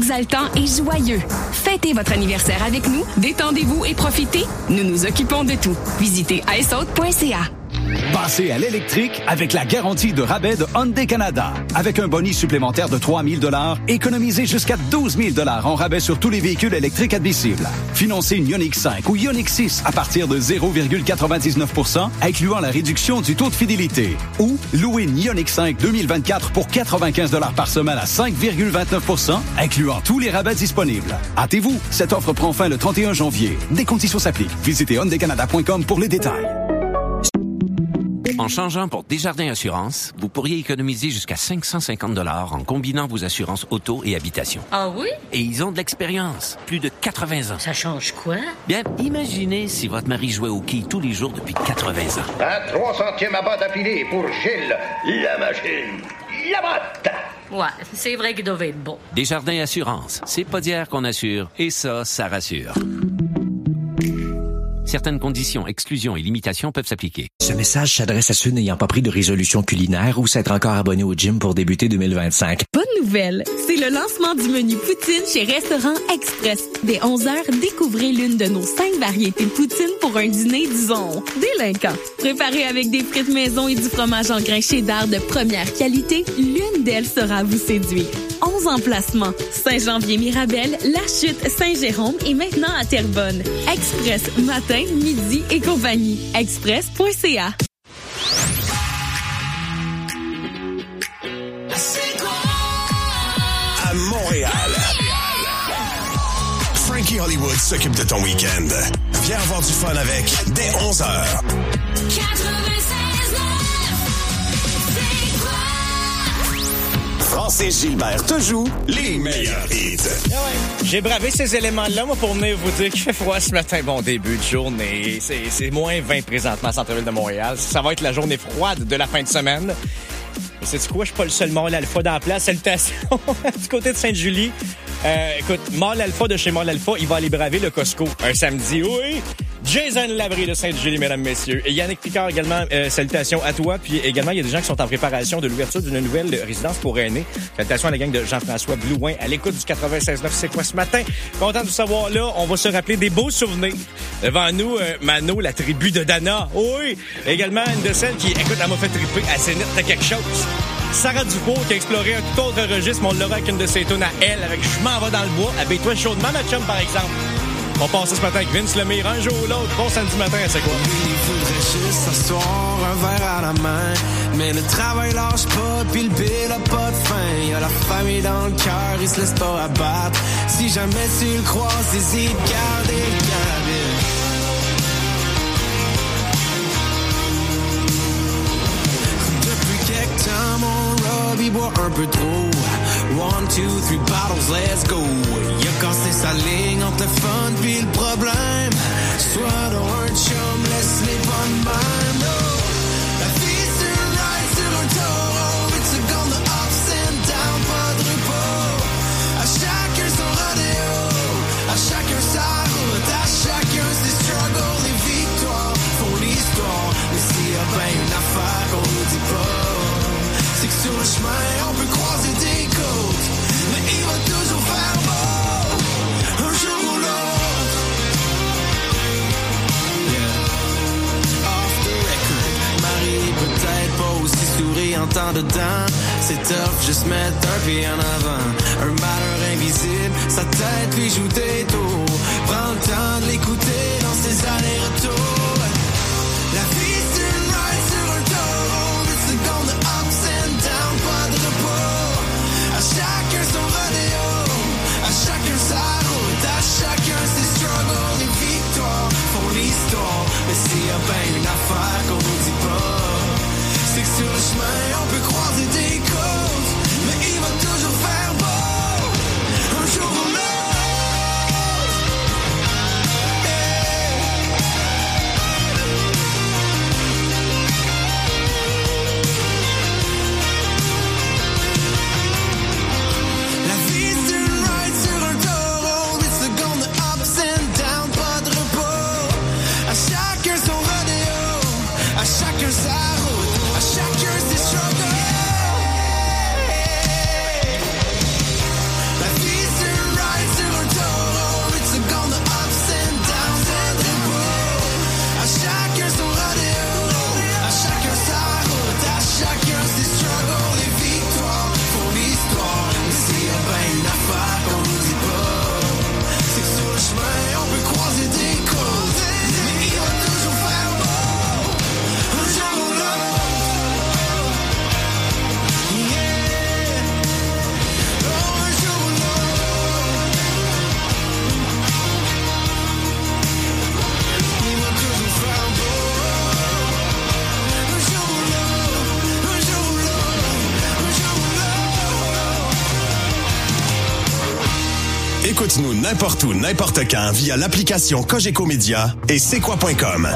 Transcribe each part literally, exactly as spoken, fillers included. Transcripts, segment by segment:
exaltant et joyeux. Fêtez votre anniversaire avec nous, détendez-vous et profitez. Nous nous occupons de tout. Visitez iceauto point c a. Passez à l'électrique avec la garantie de rabais de Hyundai Canada. Avec un bonus supplémentaire de trois mille dollars, économisez jusqu'à douze mille dollars en rabais sur tous les véhicules électriques admissibles. Financez une Ioniq cinq ou Ioniq six à partir de zéro virgule quatre-vingt-dix-neuf pour cent, incluant la réduction du taux de fidélité. Ou louez une Ioniq cinq deux mille vingt-quatre pour quatre-vingt-quinze dollars par semaine à cinq virgule vingt-neuf pour cent, incluant tous les rabais disponibles. Hâtez-vous, cette offre prend fin le trente et un janvier. Des conditions s'appliquent. Visitez hyundai canada point com pour les détails. En changeant pour Desjardins Assurance, vous pourriez économiser jusqu'à cinq cent cinquante dollars en combinant vos assurances auto et habitation. Ah oui? Et ils ont de l'expérience, plus de quatre-vingts ans. Ça change quoi? Bien, imaginez si votre mari jouait au quilles tous les jours depuis quatre-vingts ans. Un trois centièmes à bas d'affilée pour Gilles, la machine, la botte. Ouais, c'est vrai qu'il devait être bon. Desjardins Assurance, c'est pas d'hier qu'on assure, et ça, ça rassure. Certaines conditions, exclusions et limitations peuvent s'appliquer. Ce message s'adresse à ceux n'ayant pas pris de résolution culinaire ou s'être encore abonnés au gym pour débuter deux mille vingt-cinq. Bonne nouvelle! C'est le lancement du menu poutine chez Restaurant Express. Dès onze heures, découvrez l'une de nos cinq variétés de poutine pour un dîner, disons, délinquant. Préparé avec des frites maison et du fromage en grains cheddar de première qualité, l'une d'elles saura vous séduire. onze emplacements. Saint-Janvier-Mirabel, La Chute, Saint-Jérôme et maintenant à Terrebonne. Express, matin, midi et compagnie. Express point c a. À Montréal, Frankie Hollywood s'occupe de ton week-end. Viens avoir du fun avec dès onze heures. Francis Gilbert te joue les meilleurs hits. Ah ouais. J'ai bravé ces éléments-là, moi, pour venir vous dire qu'il fait froid ce matin. Bon début de journée. C'est, c'est moins vingt présentement à centre-ville de Montréal. Ça va être la journée froide de la fin de semaine. Et sais-tu quoi? Je suis pas le seul mâle alpha dans la place. Salutations du côté de Sainte-Julie. Euh, écoute, mâle alpha de chez mâle alpha, il va aller braver le Costco un samedi. Oui! Jason Labrie de Sainte-Julie, mesdames, messieurs. Et Yannick Picard également, euh, salutations à toi. Puis également, il y a des gens qui sont en préparation de l'ouverture d'une nouvelle résidence pour aînés. Salutations à la gang de Jean-François Blouin à l'écoute du quatre-vingt-seize neuf. C'est quoi ce matin? Content de vous savoir là. On va se rappeler des beaux souvenirs. Devant nous, euh, Mano, la tribu de Dana. Oui! Également, une de celles qui, écoute, elle m'a fait triper. Elle s'est nette de quelque chose. Sarah Dufour qui a exploré un tout autre registre, mais on l'aura avec une de ses tunes à elle, avec Je m'en vais dans le bois. Habille-toi chaudement, ma chum, par exemple. On passe ce matin avec Vince Lemire, un jour ou l'autre. Bon samedi matin, c'est quoi? Il faudrait juste s'asseoir, un verre à la main. Mais le travail lâche pas, puis le bill a pas de fin. Y'a la famille dans le cœur, il se laisse pas abattre. Si jamais tu le croises, hésite, garder le cabine. Depuis quelque temps, mon Robbie boit un peu trop. One, two, three bottles, let's go. Il a cassé sa ligne entre le fun pis le problème. Soit dans un chum, laisse-les pas de même. No. La vie c'est un ride sur un taureau. Une seconde de ups and down, pas de repos. À chacun son rodéo, à chacun sa route, à chacun ses struggles. Les victoires font l'histoire. Mais s'il y a bien une affaire qu'on nous dit pas, c'est que sur le chemin on peut croiser des côtes, mais il va toujours faire beau, un jour ou l'autre. Yeah. Off the record, Marie peut-être pas aussi souriante en dedans. C'est tough, juste mettre un pied en avant. Un malheur invisible, sa tête lui joue des tours. Prends le temps de l'écouter dans ses allers-retours. La vie c'est une ride sur un taureau, une seconde de ups and down, pas de repos. À chacun son rodéo, à chacun sa route, à chacun ses struggles. Les victoires font l'histoire, mais s'il y a bien une affaire qu'on nous dit pas, c'est que sur le chemin on peut croiser des côtes, mais il va toujours faire beau, un jour ou l'autre. Écoute-nous n'importe où, n'importe quand via l'application Cogeco Média et c'est quoi point com.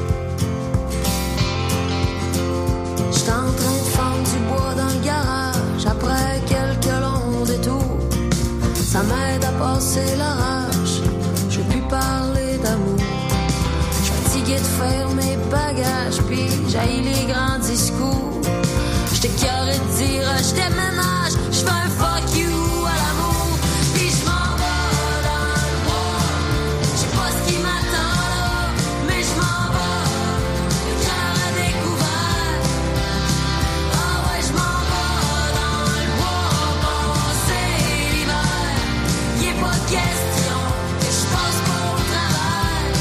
J'étais en train de fendre du bois dans le garage après quelques longs détours. Ça m'aide à passer la rage. Je veux plus parler d'amour. Je suis fatigué de faire mes bagages, puis j'haïs les grands discours. J'étais carré de dire je déménage, je fais un fuck you à l'amour. Puis je m'en vais dans le bois. Je sais pas ce qui m'attend là, mais je m'en vais. Le cœur à découvert. Ah ouais, je m'en vais dans le bois. Passer l'hiver. Y'est pas question que je passe pas au travail.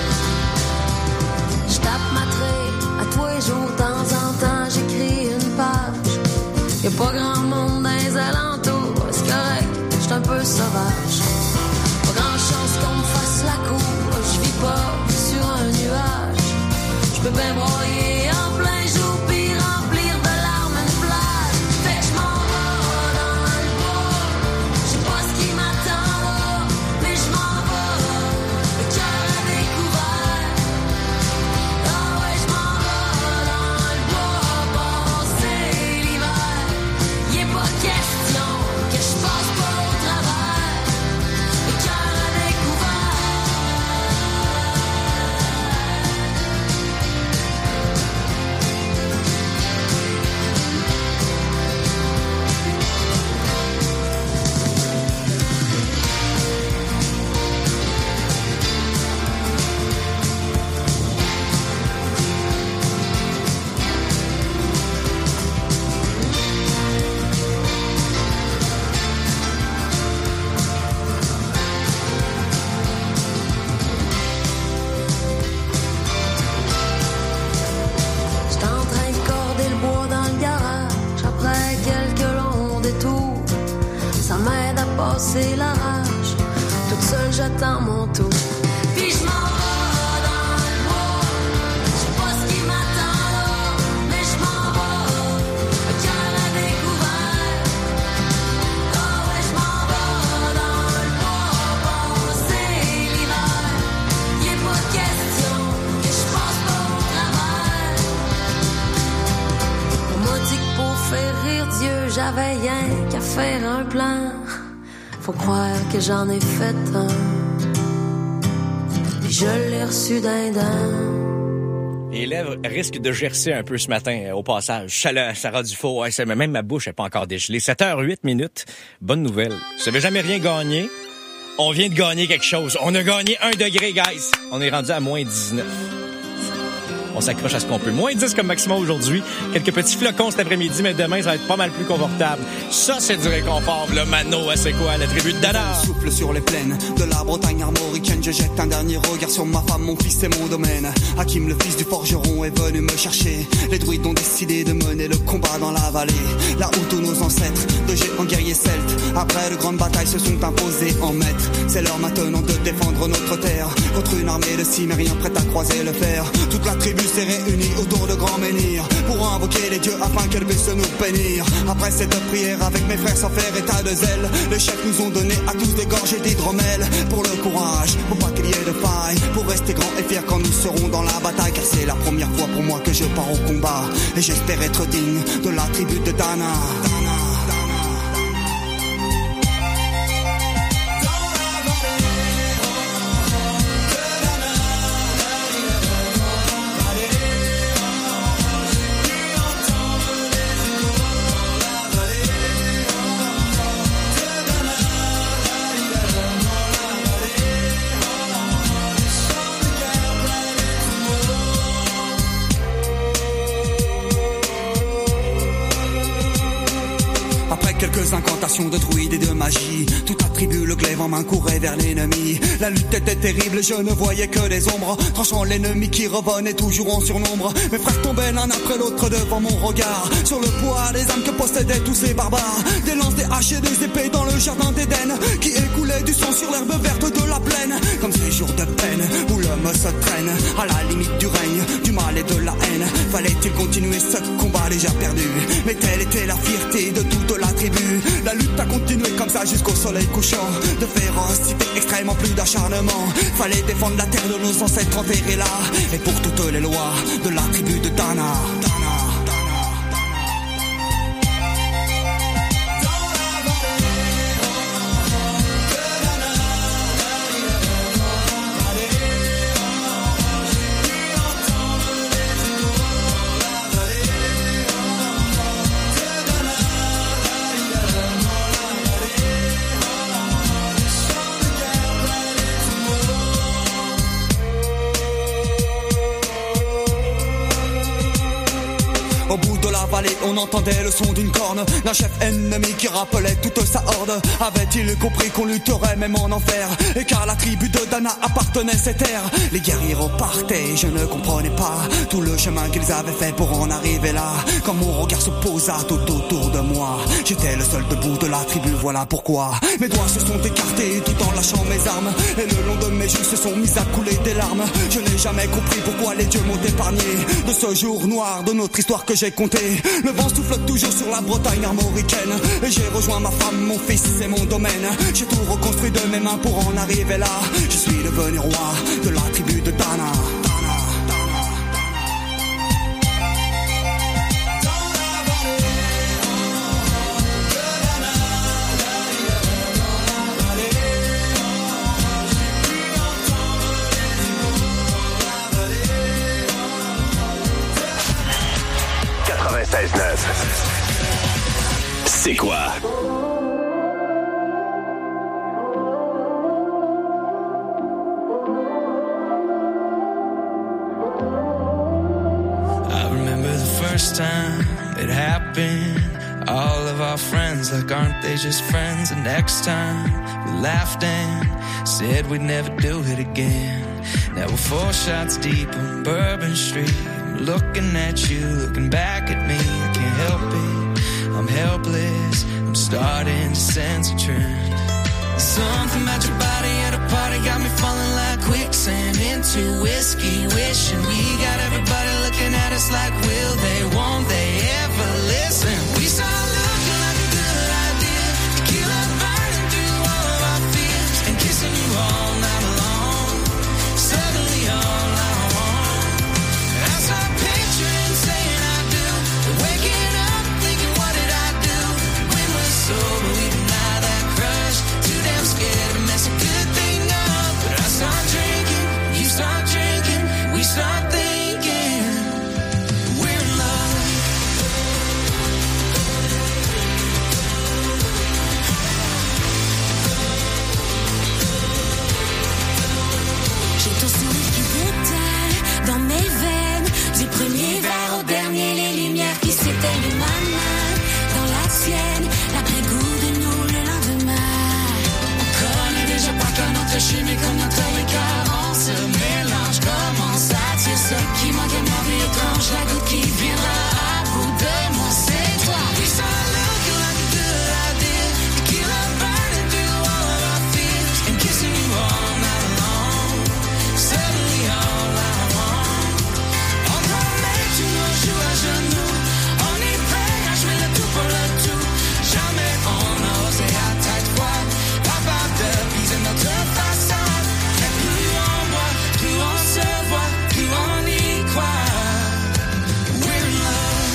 Je tape ma traite à tous les jours, de temps en temps j'écris une page. Y'a pas grand monde dans les alentours, c'est correct, j'suis un peu sauvage. Pas grand chance qu'on me fasse la cour, j'vis pas sur un nuage. J'peux bien broyer en plein jour pis remplir de larmes une plage. Fait que j'm'en vais dans le bois, j'sais pas ce qui m'attend là, mais j'm'en vais, le cœur à découvert. Ah ouais, j'm'en vais dans le bois, passer l'hiver. Y'est pas question que je passe pas au travers, le cœur à découvert. J'étais en train de corder le bois dans le garage après quelques longs détours. Ça m'aide à passer la rage. Toute seule j'attends mon tour. Puis je m'en vais dans le bois. Je sais pas ce qui m'attend là, mais je m'en vais, le cœur à découvert. Ah ouais, je m'en vais dans le bois, passer l'hiver. Y'est pas question que je passe pas au travers. On m'a dit que pour faire rire Dieu, j'avais rien qu'à faire un plan. Faut croire que j'en ai fait un, et je l'ai reçu d'un dent. Les lèvres risquent de gercer un peu ce matin, euh, au passage. Sarah, Sarah Dufault, ouais, c'est- même ma bouche n'est pas encore dégelée. sept heures huit minutes. Bonne nouvelle. Vous n'avez jamais rien gagné. On vient de gagner quelque chose. On a gagné un degré, guys. On est rendu à moins dix-neuf. On s'accroche à ce qu'on peut. Moins dix comme maximum aujourd'hui. Quelques petits flocons cet après-midi, mais demain, ça va être pas mal plus confortable. Ça, c'est du réconfort. Le Mano, c'est quoi? La tribu de Dana. Souffle sur les plaines de la Bretagne armoricaine. Je jette un dernier regard sur ma femme, mon fils et mon domaine. Hakim, le fils du forgeron, est venu me chercher. Les druides ont décidé de mener le combat dans la vallée, là où tous nos ancêtres, de géants guerriers celtes, après de grandes batailles, se sont imposés en maîtres. C'est l'heure maintenant de défendre notre terre contre une armée de cimériens prête à croiser le fer. Toute la tribu s'est réunie autour de grands menhirs pour invoquer les dieux afin qu'elle puisse nous bénir. Après cette prière avec mes frères sans faire état de zèle, les chefs nous ont donné à tous des gorgées d'hydromel. Pour le courage, pour pas qu'il y ait de faille, pour rester grands et fiers quand nous serons dans la bataille. Car c'est la première fois pour moi que je pars au combat, et j'espère être digne de la tribu de Dana. Dana. Quelques incantations de druides et de magie, tout attribue le glaive en main courait vers l'ennemi. La lutte était terrible, je ne voyais que des ombres, tranchant l'ennemi qui revenait toujours en surnombre. Mes frères tombaient l'un après l'autre devant mon regard, sur le poids des âmes que possédaient tous ces barbares. Des lances, des haches et des épées dans le jardin d'Éden, qui écoulait du sang sur l'herbe verte de la plaine. Comme ces jours de peine où l'homme se traîne à la limite du règne, du mal et de la haine. Fallait-il continuer ce combat déjà perdu? Mais telle était la fierté de toute la tribu. La lutte a continué comme ça combat jusqu'au soleil couchant. De férocité, extrêmement plus d'acharnement. Fallait défendre la terre de nos ancêtres enterrés là. Et pour toutes les lois de la tribu de Dana. Au bout de la vallée, on entendait le son d'une corne d'un chef ennemi qui rappelait toute sa horde. Avait-il compris qu'on lutterait même en enfer, et car la tribu de Dana appartenait cette terre. Les guerriers repartaient, je ne comprenais pas tout le chemin qu'ils avaient fait pour en arriver là. Quand mon regard se posa tout autour de moi, j'étais le seul debout de la tribu, voilà pourquoi mes doigts se sont écartés tout en lâchant mes armes, et le long de mes joues se sont mis à couler des larmes. Je n'ai jamais compris pourquoi les dieux m'ont épargné de ce jour noir de notre histoire que j'ai compté. Le vent souffle toujours sur la Bretagne armoricaine, et j'ai rejoint ma femme, mon fils et mon domaine. J'ai tout reconstruit de mes mains pour en arriver là. Je suis devenu roi de la tribu de Dana. quatre-vingt-seize neuf. C'est quoi? I remember the first time it happened. All of our friends, like, aren't they just friends? The next time we laughed and said we'd never do it again. Now we're four shots deep on Bourbon Street. I'm looking at you, looking back at me. I can't help it, I'm helpless. I'm starting to sense a trend. Something about your body at a party got me falling like quicksand into whiskey, wishing we got everybody looking at us like, will they, won't they ever listen? We started looking like a good idea, tequila burning through all of our fears, and kissing you all night long, suddenly all I want. I start picturing saying I do, waking up thinking what did I do? When we're sober we deny that crush, too damn scared to mess a good thing up. But I start drinking, you start drinking, we start thinking we're in love. J'ai ton sourire qui déteint dans mes veines, du premier verre au dernier, les lumières qui s'éteignent, ma main dans la sienne, l'après-goût de nous le lendemain. On connaît déjà par cœur notre chimie comme notre écart, on se mélange comme on s'attire. Ce qui manque est ma vie étrange, la goutte qui viendra à bout de moi, c'est toi. We start looking like a good idea, tequila burning through all of our fears, and kissing you all night long, suddenly all I want. On promet, tu nous joues à genoux, on y prêt à jouer le tout pour le tout. Jamais on a osé à tête froide, capable de briser notre façade. Mais plus on boit, plus on se voit, plus on y croit. We're in love.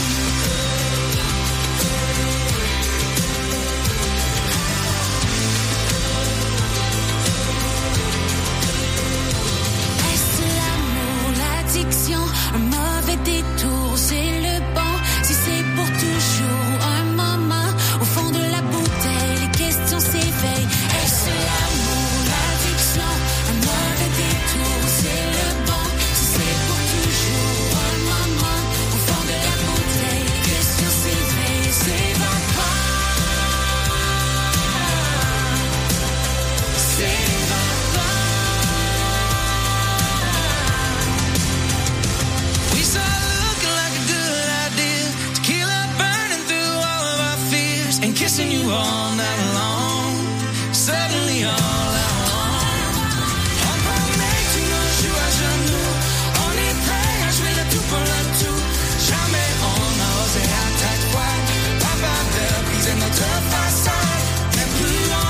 Est-ce l'amour, l'addiction, un mauvais détour, c'est le bon? Si c'est pour toujours ou un moment, au fond de la bouteille, les questions s'éveillent. Est-ce l'amour, l'addiction, un mauvais détour, c'est le bon? Si c'est pour toujours ou un moment, au fond de la bouteille, les questions s'éveillent, s'évaporent, s'évaporent. We start looking like a good idea, tequila burning through all of our fears, and kissing you all night long, suddenly all I want. On promet, tu nous joues à genoux, on est prêt à jouer le tout pour le tout. Jamais on a osé à tête froide, capable de briser notre façade. Mais plus on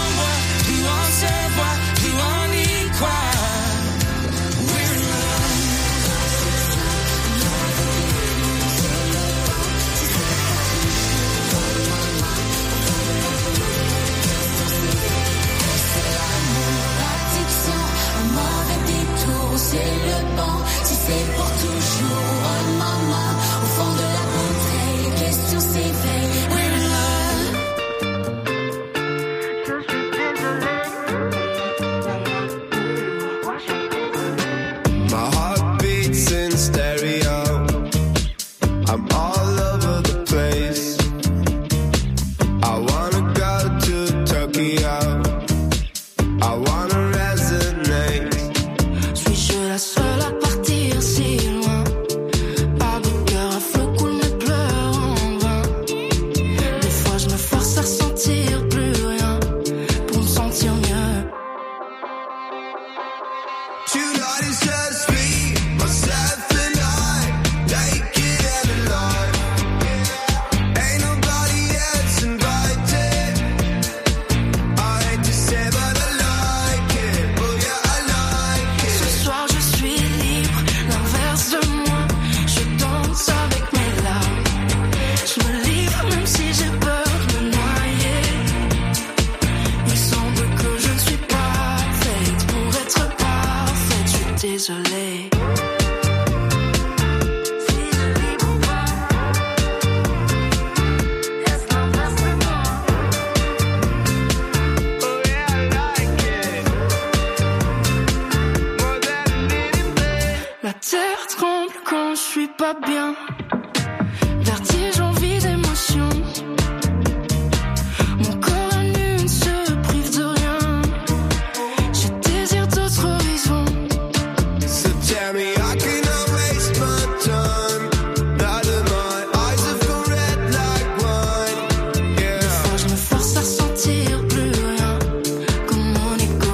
désolée. La terre tremble quand je suis pas bien. Vertige, envie d'émotion. Mon corps à nu ne se prive de rien. Je désire d'autres horizons. So tell me I cannot waste my time. Now that my eyes have gone red like wine. Yeah. Des fois je me force à sentir plus rien comme mon ego.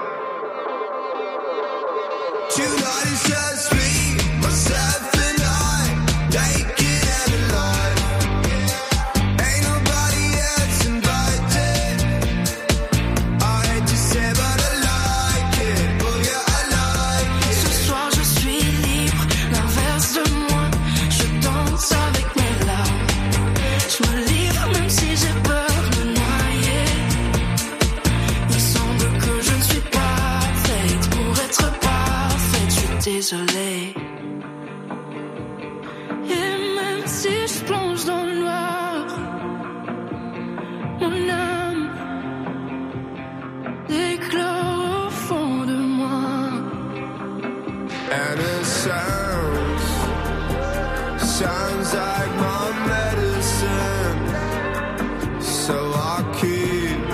Tonight is just me, myself and I, naked and alive. Ain't nobody else invited. I hate to say but I like it. Oh yeah, I like it. Ce soir je suis libre, l'inverse de moi. Je danse avec mes larmes. Je me livre même si j'ai peur de me noyer. Il semble que je ne suis pas faite pour être parfaite. Je suis désolée. Et même si je plonge dans le noir, mon âme éclore au fond de moi. And it sounds, sounds like my medicine. So I keep,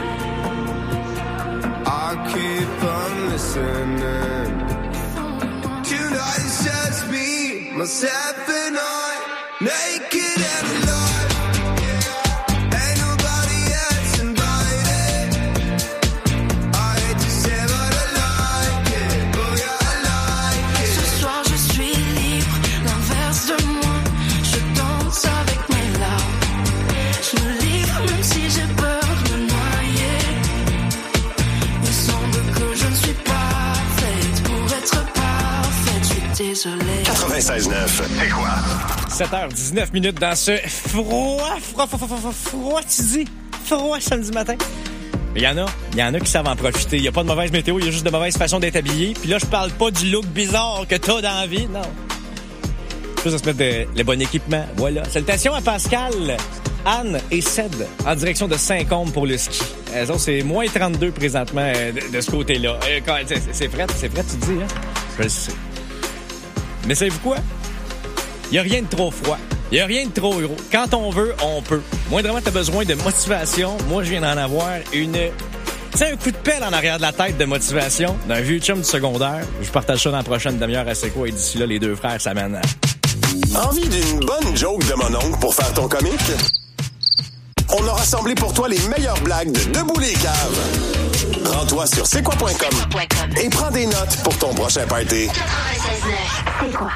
I keep on listening. Tonight it's just me, myself and I, naked and alive. Ain't nobody else invited. I hate to say but I like it. Oh yeah, I like it. Ce soir je suis libre, l'inverse de moi. Je danse avec mes larmes. Je me livre même si j'ai peur de me noyer. Il semble que je ne suis pas faite pour être parfaite. Je suis désolée. quatre-vingt-seize neuf, c'est quoi? sept heures dix-neuf minutes dans ce froid, froid, froid, froid, froid, froid, tu dis, froid samedi matin. Mais il y en a, il y en a qui savent en profiter. Il n'y a pas de mauvaise météo, il y a juste de mauvaise façon d'être habillé. Puis là, je parle pas du look bizarre que t'as dans la vie, non. Juste à se mettre de, le bon équipement, voilà. Salutations à Pascal, Anne et Ced en direction de Saint-Côme pour le ski. Elles ont, c'est moins trente-deux présentement euh, de, de ce côté-là. Euh, quand, c'est, c'est prêt, c'est prêt, tu dis, hein? Je le sais. Mais savez-vous quoi? Il n'y a rien de trop froid. Il n'y a rien de trop gros. Quand on veut, on peut. Moindrement, tu as besoin de motivation. Moi, je viens d'en avoir une... Tu sais, un coup de pelle en arrière de la tête de motivation d'un vieux chum du secondaire. Je partage ça dans la prochaine demi-heure à C'est quoi? Et d'ici là, les deux frères s'amènent à... Envie d'une bonne joke de mon oncle pour faire ton comique? On a rassemblé pour toi les meilleures blagues de Debout les caves. Rends-toi sur c'est quoi point com et prends des notes pour ton prochain party. C'est quoi?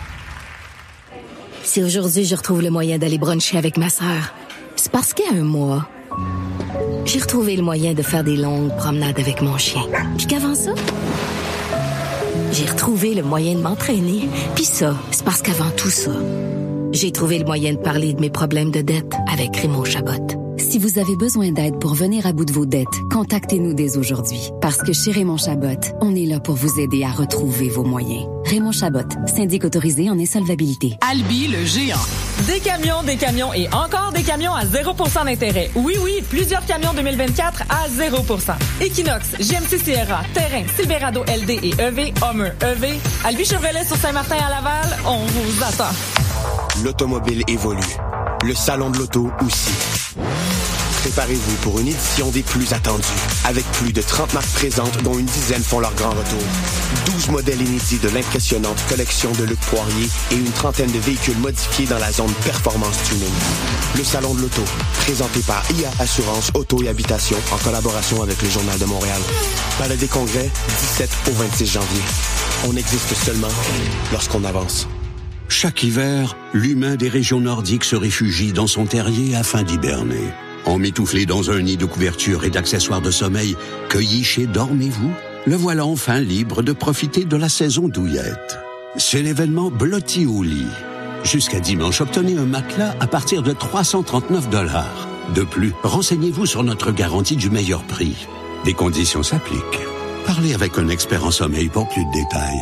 Si aujourd'hui je retrouve le moyen d'aller bruncher avec ma sœur, c'est parce qu'il y a un mois, j'ai retrouvé le moyen de faire des longues promenades avec mon chien. Puis qu'avant ça, j'ai retrouvé le moyen de m'entraîner. Puis ça, c'est parce qu'avant tout ça, j'ai trouvé le moyen de parler de mes problèmes de dette avec Raymond Chabot. Si vous avez besoin d'aide pour venir à bout de vos dettes, contactez-nous dès aujourd'hui. Parce que chez Raymond Chabot, on est là pour vous aider à retrouver vos moyens. Raymond Chabot, syndic autorisé en insolvabilité. Albi, le géant. Des camions, des camions et encore des camions à zéro pour cent d'intérêt. Oui, oui, plusieurs camions deux mille vingt-quatre à zéro pour cent. Equinox, G M C Sierra, Terrain, Silverado L D et E V, Hummer, E V. Albi Chevrolet sur Saint-Martin à Laval, on vous attend. L'automobile évolue. Le salon de l'auto aussi. Préparez-vous pour une édition des plus attendues. Avec plus de trente marques présentes, dont une dizaine font leur grand retour. douze modèles inédits de l'impressionnante collection de Luc Poirier et une trentaine de véhicules modifiés dans la zone performance tuning. Le salon de l'auto, présenté par I A Assurance Auto et Habitation en collaboration avec le Journal de Montréal. Palais des Congrès, dix-sept au vingt-six janvier. On existe seulement lorsqu'on avance. Chaque hiver, l'humain des régions nordiques se réfugie dans son terrier afin d'hiberner. Emmitouflé dans un nid de couverture et d'accessoires de sommeil, cueilli chez Dormez-vous, le voilà enfin libre de profiter de la saison douillette. C'est l'événement Blotti au lit. Jusqu'à dimanche, obtenez un matelas à partir de trois cent trente-neuf dollars. De plus, renseignez-vous sur notre garantie du meilleur prix. Des conditions s'appliquent. Parlez avec un expert en sommeil pour plus de détails.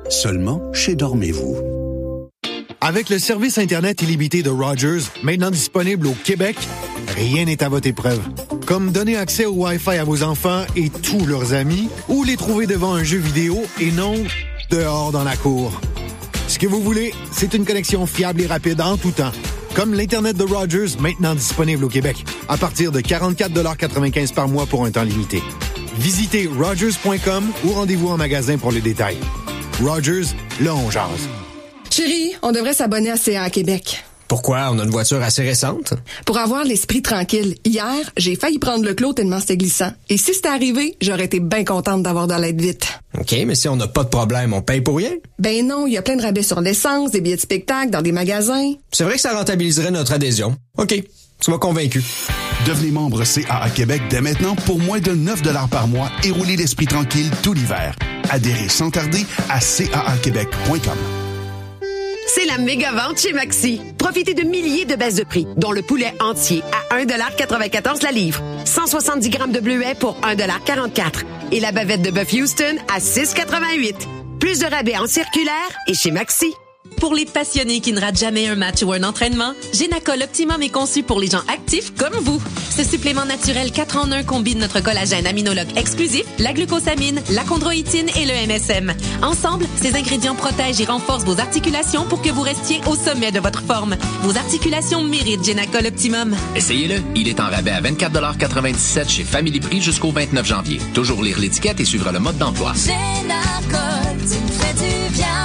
Seulement chez Dormez-vous. Avec le service Internet illimité de Rogers, maintenant disponible au Québec, rien n'est à votre épreuve. Comme donner accès au Wi-Fi à vos enfants et tous leurs amis, ou les trouver devant un jeu vidéo et non dehors dans la cour. Ce que vous voulez, c'est une connexion fiable et rapide en tout temps. Comme l'Internet de Rogers, maintenant disponible au Québec, à partir de quarante-quatre dollars quatre-vingt-quinze par mois pour un temps limité. Visitez rogers point com ou rendez-vous en magasin pour les détails. Rogers, là on jase. Chérie, on devrait s'abonner à C A à Québec. Pourquoi? On a une voiture assez récente. Pour avoir l'esprit tranquille. Hier, j'ai failli prendre le clos tellement c'était glissant. Et si c'était arrivé, j'aurais été bien contente d'avoir de l'aide vite. OK, mais si on n'a pas de problème, on paye pour rien? Ben non, il y a plein de rabais sur l'essence, des billets de spectacle, dans des magasins. C'est vrai que ça rentabiliserait notre adhésion. OK, tu m'as convaincu. Devenez membre C A à Québec dès maintenant pour moins de neuf dollars par mois et roulez l'esprit tranquille tout l'hiver. Adhérez sans tarder à c a a québec point com. C'est la méga vente chez Maxi. Profitez de milliers de baisses de prix, dont le poulet entier à un dollar quatre-vingt-quatorze la livre, cent soixante-dix grammes de bleuet pour un dollar quarante-quatre et la bavette de bœuf Houston à six quatre-vingt-huit. Plus de rabais en circulaire et chez Maxi. Pour les passionnés qui ne ratent jamais un match ou un entraînement, Génacol Optimum est conçu pour les gens actifs comme vous. Ce supplément naturel quatre en un combine notre collagène aminologue exclusif, la glucosamine, la chondroïtine et le M S M. Ensemble, ces ingrédients protègent et renforcent vos articulations pour que vous restiez au sommet de votre forme. Vos articulations méritent Génacol Optimum. Essayez-le, il est en rabais à vingt-quatre dollars quatre-vingt-dix-sept chez Family Prix jusqu'au vingt-neuf janvier. Toujours lire l'étiquette et suivre le mode d'emploi. Génacol, tu me fais du bien.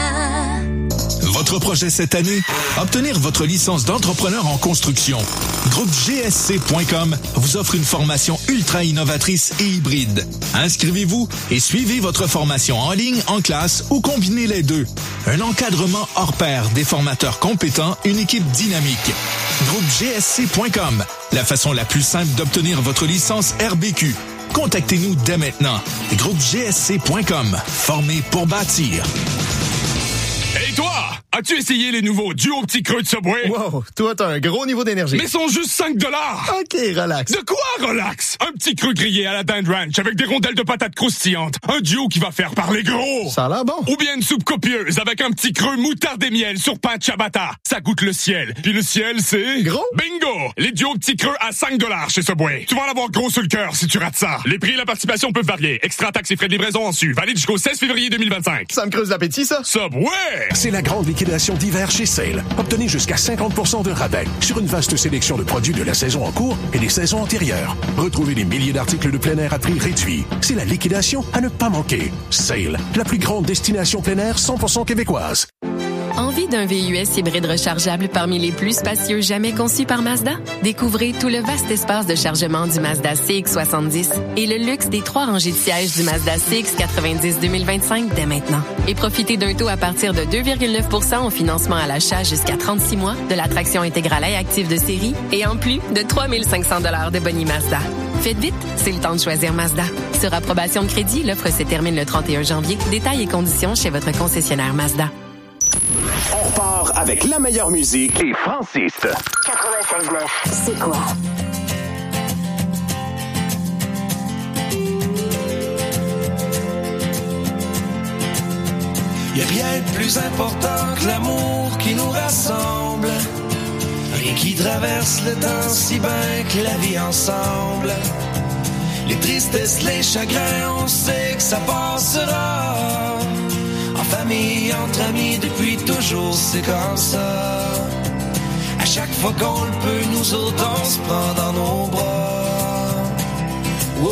Votre projet cette année? Obtenir votre licence d'entrepreneur en construction. Groupe G S C point com vous offre une formation ultra innovatrice et hybride. Inscrivez-vous et suivez votre formation en ligne, en classe ou combinez les deux. Un encadrement hors pair, des formateurs compétents, une équipe dynamique. Groupe G S C point com, la façon la plus simple d'obtenir votre licence R B Q. Contactez-nous dès maintenant. Groupe G S C point com, formé pour bâtir. Hey toi! As-tu essayé les nouveaux duos petits creux de Subway? Wow, toi t'as un gros niveau d'énergie. Mais sont juste cinq dollars! OK, relax. De quoi relax? Un petit creux grillé à la dinde ranch avec des rondelles de patates croustillantes. Un duo qui va faire parler gros! Ça a l'air bon. Ou bien une soupe copieuse avec un petit creux moutarde et miel sur pain de ciabatta. Ça goûte le ciel. Puis le ciel, c'est... Gros? Bingo! Les duos petits creux à cinq dollars chez Subway. Tu vas en avoir gros sur le cœur si tu rates ça. Les prix et la participation peuvent varier. Extra taxes et frais de livraison en su. Valide jusqu'au seize février deux mille vingt-cinq. Ça me creuse l'appétit, ça. Subway! C'est la grande liquidation d'hiver chez Sale. Obtenez jusqu'à cinquante pour cent de rabais sur une vaste sélection de produits de la saison en cours et des saisons antérieures. Retrouvez des milliers d'articles de plein air à prix réduit. C'est la liquidation à ne pas manquer. Sale, la plus grande destination plein air cent pour cent québécoise. Envie d'un V U S hybride rechargeable parmi les plus spacieux jamais conçus par Mazda? Découvrez tout le vaste espace de chargement du Mazda C X soixante-dix et le luxe des trois rangées de sièges du Mazda C X quatre-vingt-dix deux mille vingt-cinq dès maintenant. Et profitez d'un taux à partir de deux virgule neuf pour cent au financement à l'achat jusqu'à trente-six mois, de la traction intégrale et active de série et en plus de trois mille cinq cents dollars de boni Mazda. Faites vite, c'est le temps de choisir Mazda. Sur approbation de crédit, l'offre se termine le trente et un janvier. Détails et conditions chez votre concessionnaire Mazda. On repart avec la meilleure musique et Francis. quatre-vingt-seize neuf. C'est quoi? Y'a rien de plus important que l'amour qui nous rassemble. Rien qui traverse le temps si bien que la vie ensemble. Les tristesses, les chagrins, on sait que ça passera. En famille, entre amis, depuis toujours, c'est comme ça. À chaque fois qu'on le peut, nous autres, on se prend dans nos bras. Wow.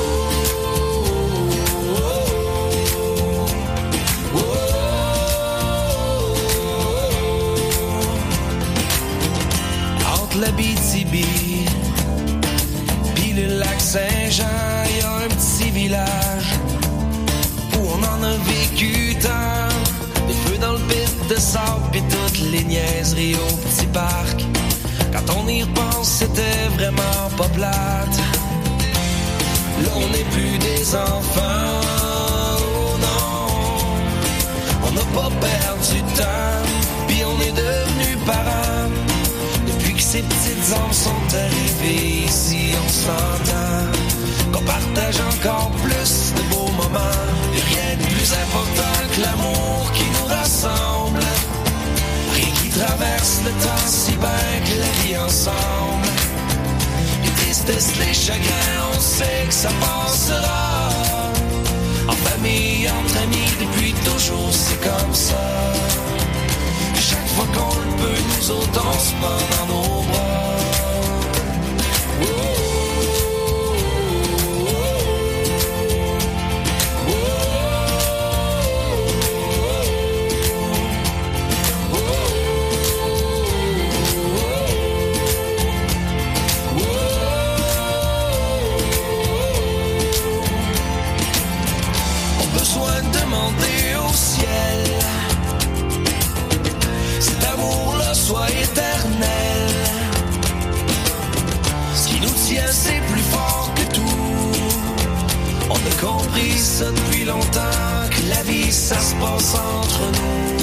l'Abitibi, puis le lac Saint-Jean, y a un petit village où on en a vécu tant. Des feux dans le pit de sable, puis toutes les niaiseries au petit parc. Quand on y repense, c'était vraiment pas plate. Là, on n'est plus des enfants, oh non. On n'a pas perdu de temps, puis on est devenus parents. Depuis que ces petites âmes sont arrivées ici, on s'entend qu'on partage encore plus de beaux moments. Et rien de plus important que l'amour. tristesses, les chagrins, on sait que ça passera. En famille, entre amis, depuis toujours, c'est comme ça. Chaque fois qu'on le peut, nous autres, on se prend dans nos bras. Demander au ciel, cet amour-là soit éternel. Ce qui nous tient, c'est plus fort que tout. On a compris ça depuis longtemps, que la vie, ça se passe entre nous.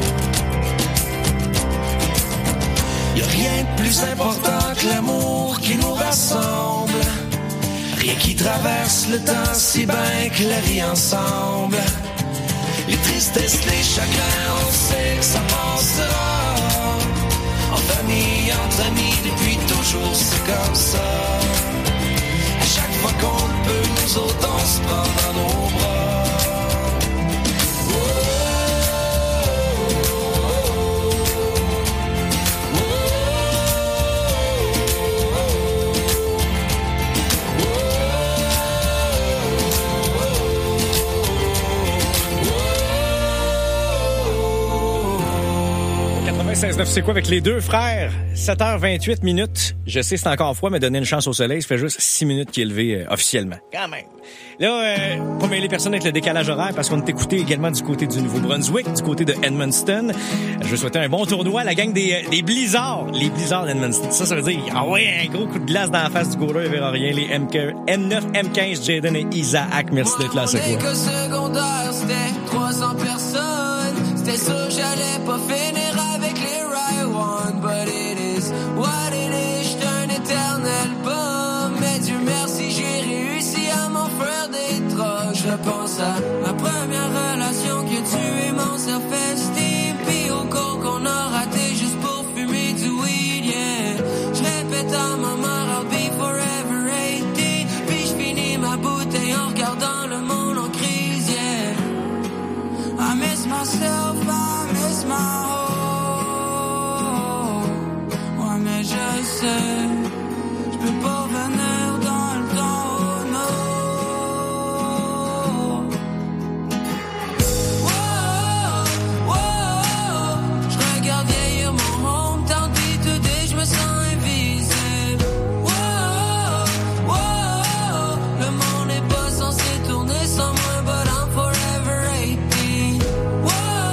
Y'a rien de plus important que l'amour qui nous rassemble. Rien qui traverse le temps si bien que la vie ensemble. Les tristesses, les chagrins, on sait que ça passera. En famille, entre amis, depuis toujours, c'est comme ça. À chaque fois qu'on le peut, nous autres, on se prend dans nos bras. seize neuf, c'est quoi avec les deux frères? sept heures vingt-huit minutes. Je sais, c'est encore froid, mais donner une chance au soleil, ça fait juste six minutes qu'il est levé euh, officiellement. Quand même. Là, euh, pas mêler les personnes avec le décalage horaire parce qu'on est écouté également du côté du Nouveau-Brunswick, du côté de Edmundston. Je veux souhaiter un bon tournoi à la gang des, des Blizzards. Les Blizzards d'Edmundston. Ça, ça veut dire, ah ouais, un gros coup de glace dans la face du goaler, il verra rien. Les M neuf, M quinze, Jaden et Isaac. Merci d'être là, c'est quoi? L'école secondaire, c'était trois cents personnes. C'était sûr, j'allais pas finir avec les Rye One, but it is what it is. J'suis un éternel bum, mais Dieu merci, j'ai réussi à m'en faire des drogues. Je pense à ma première relation qui a tué mon self-esteem, pis au cours qu'on a raté juste pour fumer du weed, yeah. J'répète à ma mère, I'll be forever eighteen, pis j'finis ma bouteille en regardant le monde en crise, yeah. I miss myself, I miss my home. Ouais, mais je sais, je peux pas revenir dans le temps, non. Wow, wow, je regarde vieillir mon home, tant pis today, je me sens invisible. Wow, wow, le monde n'est pas censé tourner sans moi, but I'm forever eighteen. Wow,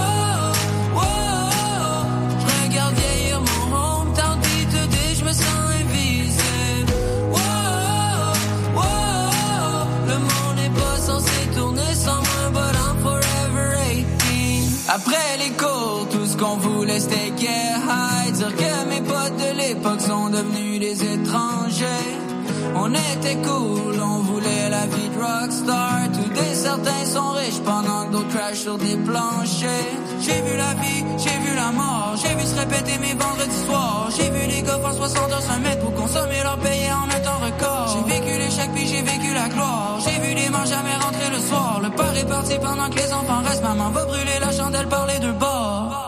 wow, je regarde vieillir mon home, tant pis today, je me sens invisible. Wow, wow, le monde n'est pas censé tourner sans moi, but I'm forever eighteen. Après les cours, tout ce qu'on voulait c'était get high, dire que mes potes de l'époque sont devenus des étrangers. On était cool, on voulait la vie de rockstar. Tous des certains sont riches pendant que d'autres crashent sur des planchers. J'ai vu la vie, j'ai vu la mort, j'ai vu se répéter mes vendredis soirs. J'ai vu les gars faire soixante heures sur un mètre pour consommer leur payer en un temps record. J'ai vécu l'échec puis j'ai vécu la gloire. J'ai vu les morts jamais rentrer le soir. Le père est parti pendant que les enfants restent. Maman va brûler la chandelle par les deux bords.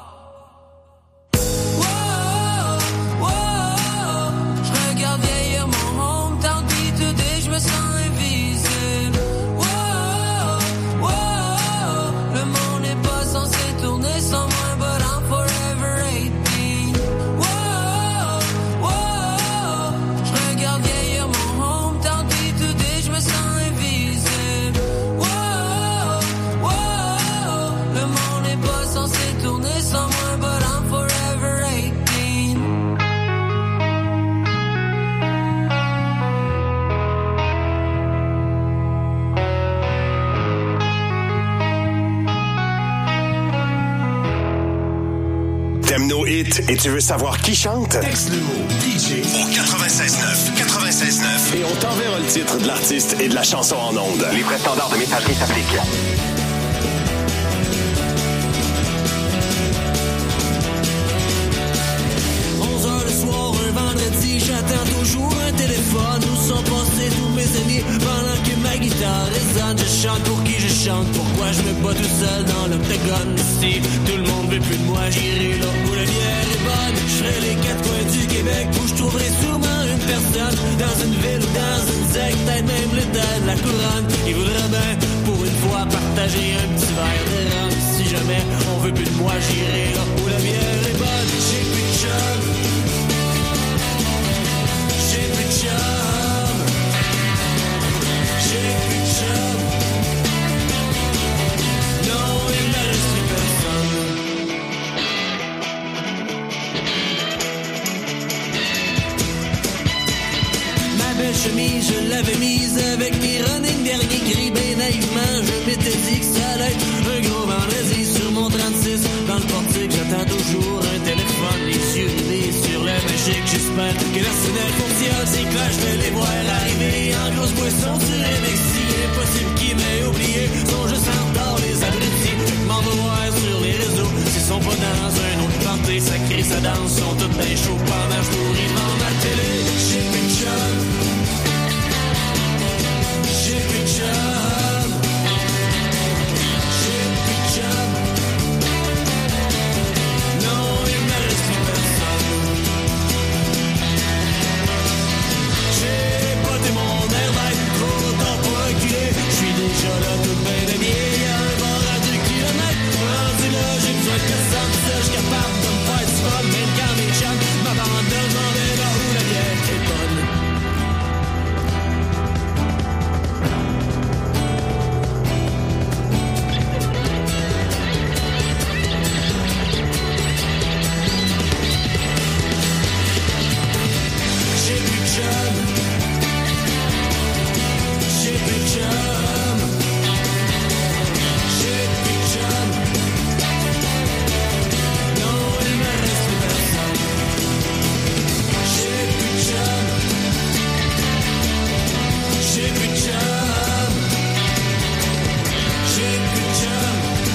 T'aimes nos hits et tu veux savoir qui chante? Texte-le mot D J au quatre-vingt-seize neuf. quatre-vingt-seize neuf. Et on t'enverra le titre de l'artiste et de la chanson en ondes. Les vrais standards de messagerie s'appliquent. onze heures le soir, un vendredi. oui, j'attends toujours un téléphone où sont passés tous mes amis. Pendant que ma guitare résonne, je chante pour qui je chante. Pourquoi je me bats tout seul dans l'octogone? Si tout le monde veut plus de moi, j'irai là où la bière est bonne. Je ferai les quatre coins du Québec où je trouverai sûrement une personne. Dans une ville ou dans une zec, peut-être même le temps de la couronne. Il voudrait bien, pour une fois, partager un petit verre de rhum. Si jamais on veut plus de moi, j'irai là où la bière est bonne. J'ai plus de chum. J'ai plus de chum. J'ai plus de chum. Non, il ne reste plus personne. Ma belle chemise, je l'avais mise avec mes running derniers cris. Ben naïvement, je m'étais dit que ça allait être un gros vendredi sur mon trente-six. Dans le portique, j'attends toujours un téléphone. Les yeux rivés sur le magique. J'espère que la sonnette fonctionne. C'est que là, je vais les voir arriver en grosse boisson sur M X. Impossible qu'ils m'aient oublié. Sont juste en retard, les abrutis. M'en va voir sur les réseaux. S'ils sont pas dans un autre party, ça crie, ça danse. Sont toutes des shows pendant je nourris devant ma télé. J'ai plus de chum. J'ai plus de chum. J'ai plus de chum. Non, il me reste plus personne. J'ai botté mon air d'être trop tard pour reculer. J'suis déjà là tout bien de bien. Y'a un bar à deux kilomètres. Rendu là, j'ai besoin de personne. Ça, j'suis capable de me faire du fun. Même quand mes chums m'abandonnent, m'en vais là où la bière est bonne. J'ai plus de chum. J'ai plus de chum. J'ai plus de chum. Non, il me reste plus personne. J'ai plus de chum. J'ai plus de chum. J'ai plus de chum.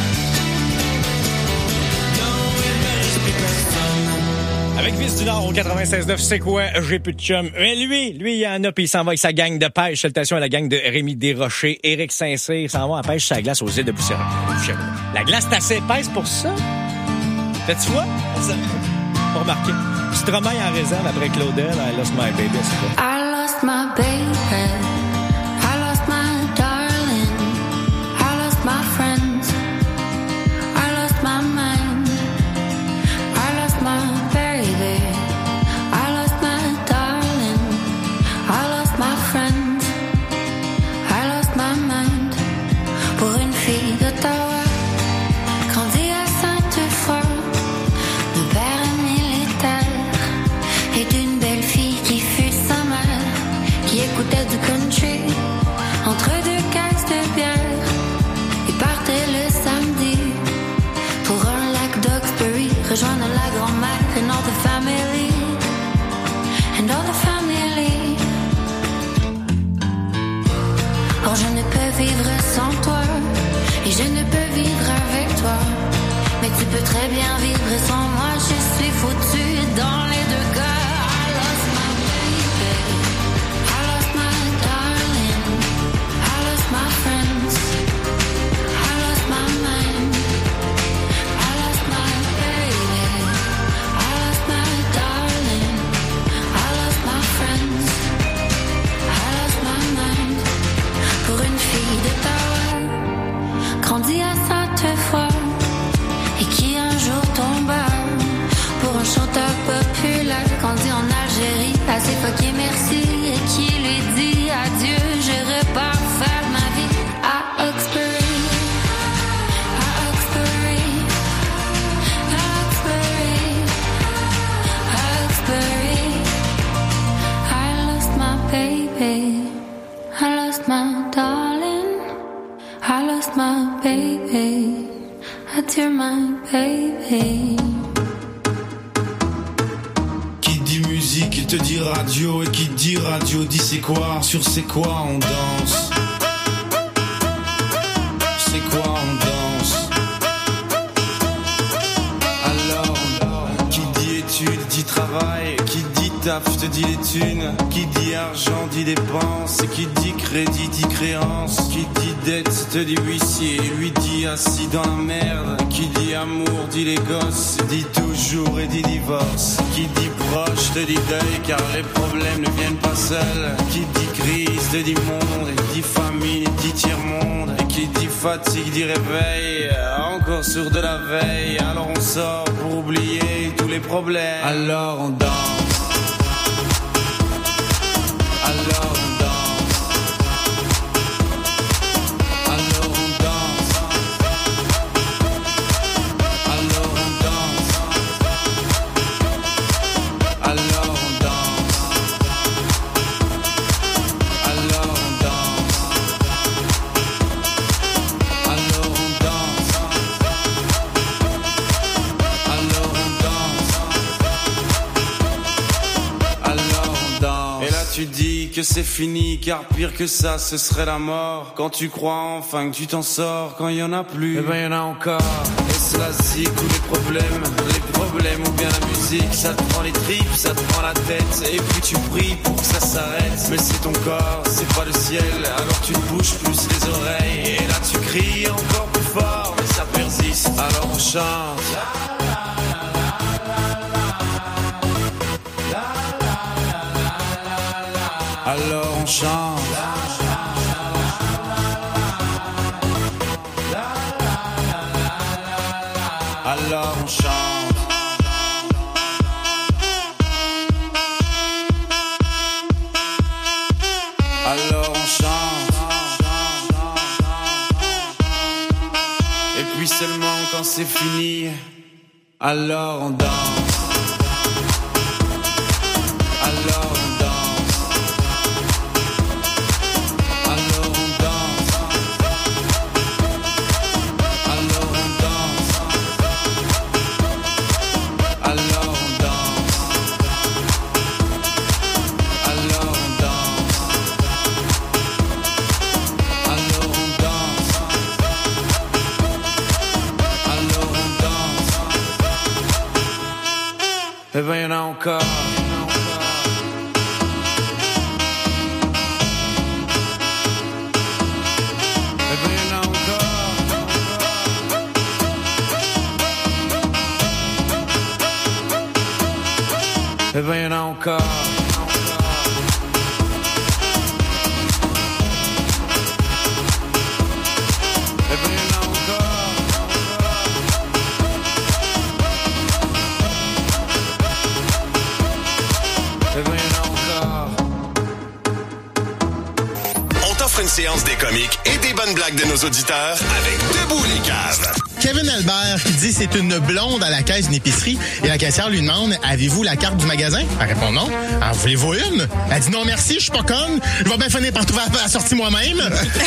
Non, il me reste plus personne. Avec Vice du Nord au quatre-vingt-seize neuf, c'est quoi? J'ai plus de chum. Mais lui, lui, il y en a, puis il s'en va avec sa gang de pêche. Salutations à la gang de Rémi Desrochers, Éric Saint-Cyr. Il s'en va à pêche sur la glace aux îles de Boussière. La glace est assez épaisse pour ça. Fais-tu vois? Pas remarqué. Stromae en réserve après Claudel. I lost my baby, c'est quoi? I lost my baby. I lost my darling. I lost my friends. I lost my mind. I lost my baby. I lost my darling. I lost my friends. I lost my mind. Pour une fille d'Ottawa, grandie à Sainte-Foy, de père militaire et d'une belle fille qui fut sa mère, qui écoutait du country entre deux caisses de bière et partait le samedi pour un lac d'Oxbury, rejoindre la grand-mère and all the family, and all the family. Or je ne peux vivre sans toi, et je ne peux vivre avec toi, mais tu peux très bien vivre sans moi, je suis foutue dans les deux cas. I lost my baby, I lost my darling, I lost my friends, I lost my mind, I lost my baby, I lost my darling, I lost my friends, I lost my mind. Pour une fille d'Ottawa, grandie à Sainte-Foy, et qui un jour tomba pour un chanteur populaire, grandi en Algérie, assez fucké merci, et qui lui dit adieu, je repars faire ma vie à Oxbury, à Oxbury, à Oxbury, à Oxbury. I lost my baby, I lost my darling, I lost my baby, adieu my baby. Qui dit musique, il te dit radio, et qui dit radio dit c'est quoi, sur c'est quoi on danse. C'est quoi on danse. Alors, qui dit études dit travail, qui dit taf, je te dis les thunes. Qui dit argent dit dépense. Et qui dit crédit dit créance. Qui dit dette te dit huissier. Lui dit assis dans la merde. Qui dit amour dit les gosses. Dit toujours et dit divorce. Qui dit proche te dit deuil car les problèmes ne viennent pas seuls. Qui dit crise te dit monde. Et dit famine et dit tiers-monde. Et qui dit fatigue dit réveil. Encore sur de la veille. Alors on sort pour oublier tous les problèmes. Alors on danse. Alors on danse. Alors on danse. Alors on danse. Alors on danse. Alors on danse. Alors on danse. Alors on danse. Alors on danse. Et là tu dis que c'est fini, car pire que ça ce serait la mort. Quand tu crois enfin que tu t'en sors, quand il y en a plus, eh ben y en a encore. Et cela zig tous les problèmes, les problèmes ou bien la musique. Ça te prend les tripes, ça te prend la tête. Et puis tu pries pour que ça s'arrête. Mais c'est ton corps, c'est pas le ciel. Alors tu te bouges plus les oreilles. Et là tu cries encore plus fort, mais ça persiste. Alors on chante. Alors on chante. Alors on chante. Alors on chante. Et puis seulement quand c'est fini, alors on danse. Alors on danse. Eh ben y'en a encore. Eh ben y'en a encore. Eh ben y'en a encore. Une séance des comiques et des bonnes blagues de nos auditeurs avec Debout les caves. Kevin Albert qui dit c'est une blonde à la caisse d'une épicerie et la caissière lui demande avez-vous la carte du magasin? Elle répond non. En voulez-vous une? Elle dit non merci, je suis pas conne. Je vais bien finir par trouver la sortie moi-même.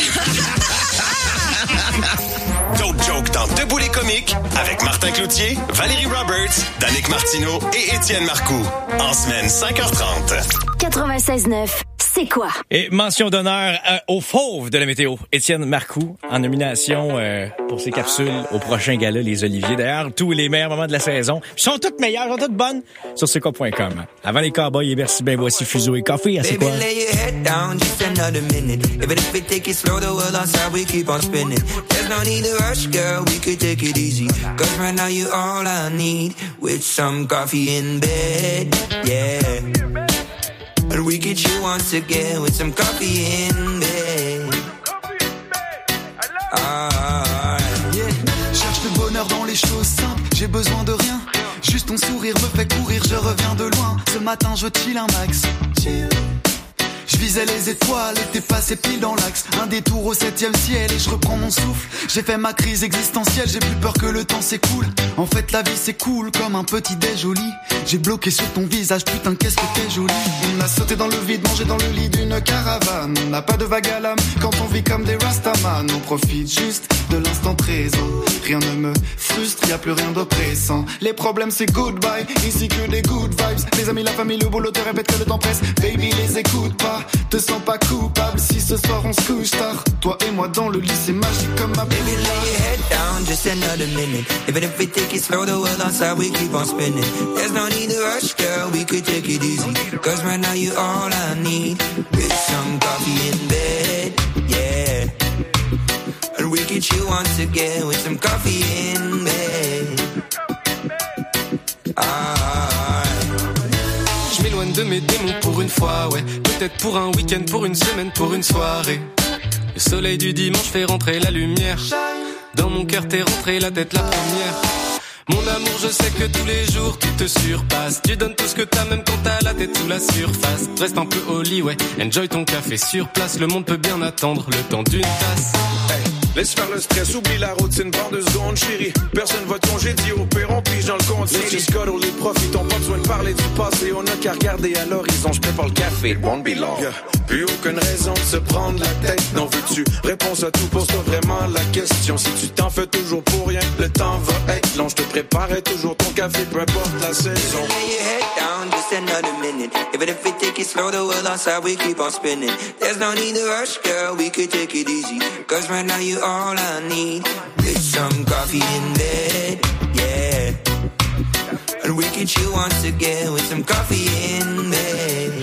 D'autres jokes dans Debout les comiques avec Martin Cloutier, Valérie Roberts, Danick Martineau et Étienne Marcoux. En semaine cinq heures trente. quatre-vingt-seize neuf. C'est quoi? Et mention d'honneur euh, au fauve de la météo, Étienne Marcoux, en nomination euh, pour ses capsules au prochain gala Les Oliviers. D'ailleurs, tous les meilleurs moments de la saison. Ils sont toutes meilleures, ils sont toutes bonnes sur c'est quoi point com. Avant les cowboys et Bercy, ben voici Fuseau et Coffee à C'est quoi? Baby, lay your head down just another minute. Even if we take it slow, the world outside, we keep on spinning. There's no need to rush, girl, we could take it easy. Cause right now you all I need. With some coffee in bed, yeah. And we get you once again with some coffee in bed. Alright, yeah. Cherche le bonheur dans les choses simples, j'ai besoin de rien. Juste ton sourire me fait courir, je reviens de loin. Ce matin je chill un max. Chill. Je visais les étoiles et t'es passé pile dans l'axe. Un détour au septième ciel et je reprends mon souffle. J'ai fait ma crise existentielle, j'ai plus peur que le temps s'écoule. En fait la vie c'est cool comme un petit déj au lit. J'ai bloqué sur ton visage, putain qu'est-ce que t'es jolie. On a sauté dans le vide, mangé dans le lit d'une caravane. On n'a pas de vague à l'âme quand on vit comme des rastaman. On profite juste de l'instant présent. Rien ne me frustre, y a plus rien d'oppressant. Les problèmes c'est goodbye, ici que des good vibes. Les amis, la famille, le boulot te répète que le temps presse. Baby les écoute pas, Te sens pas coupable si ce soir on se couche tard. Toi et moi dans le lit c'est magique comme ma Baby, lay your head down, just another minute. Even if we take it slow, the world outside, we keep on spinning. There's no need to rush, girl, we could take it easy. Cause right now you all I need. With some coffee in bed, yeah. And we can chill once again with some coffee in bed. Ah. Je m'éloigne de mes démons pour une fois, ouais. Peut-être pour un week-end, pour une semaine, pour une soirée. Le soleil du dimanche fait rentrer la lumière. Dans mon cœur t'es rentré la tête la première. Mon amour, je sais que tous les jours tu te surpasses. Tu donnes tout ce que t'as même quand t'as la tête sous la surface. Reste un peu au lit, ouais. Enjoy ton café sur place. Le monde peut bien attendre le temps d'une tasse. Hey, laisse faire le stress, oublie la routine par deux secondes, chérie. Personne va te congédier au pire, on pige dans le compte. Let's just cuddle, les profits, t'ont pas besoin de parler du passé. On a qu'à regarder à l'horizon, je prépare le café, it won't be long. Yeah. Plus aucune raison de se prendre la tête, non veux-tu? Réponse à tout, pose-toi vraiment la question. Si tu t'en fais toujours pour rien, le temps va être long. Je te préparerai toujours ton café, peu importe la saison. Lay your head down, just another minute. Even if we take it slow, the world outside, we keep on spinning. There's no need to rush, girl, we could take it easy. Cause right now you all I need. With some coffee in bed, yeah. And we can chill once again with some coffee in bed.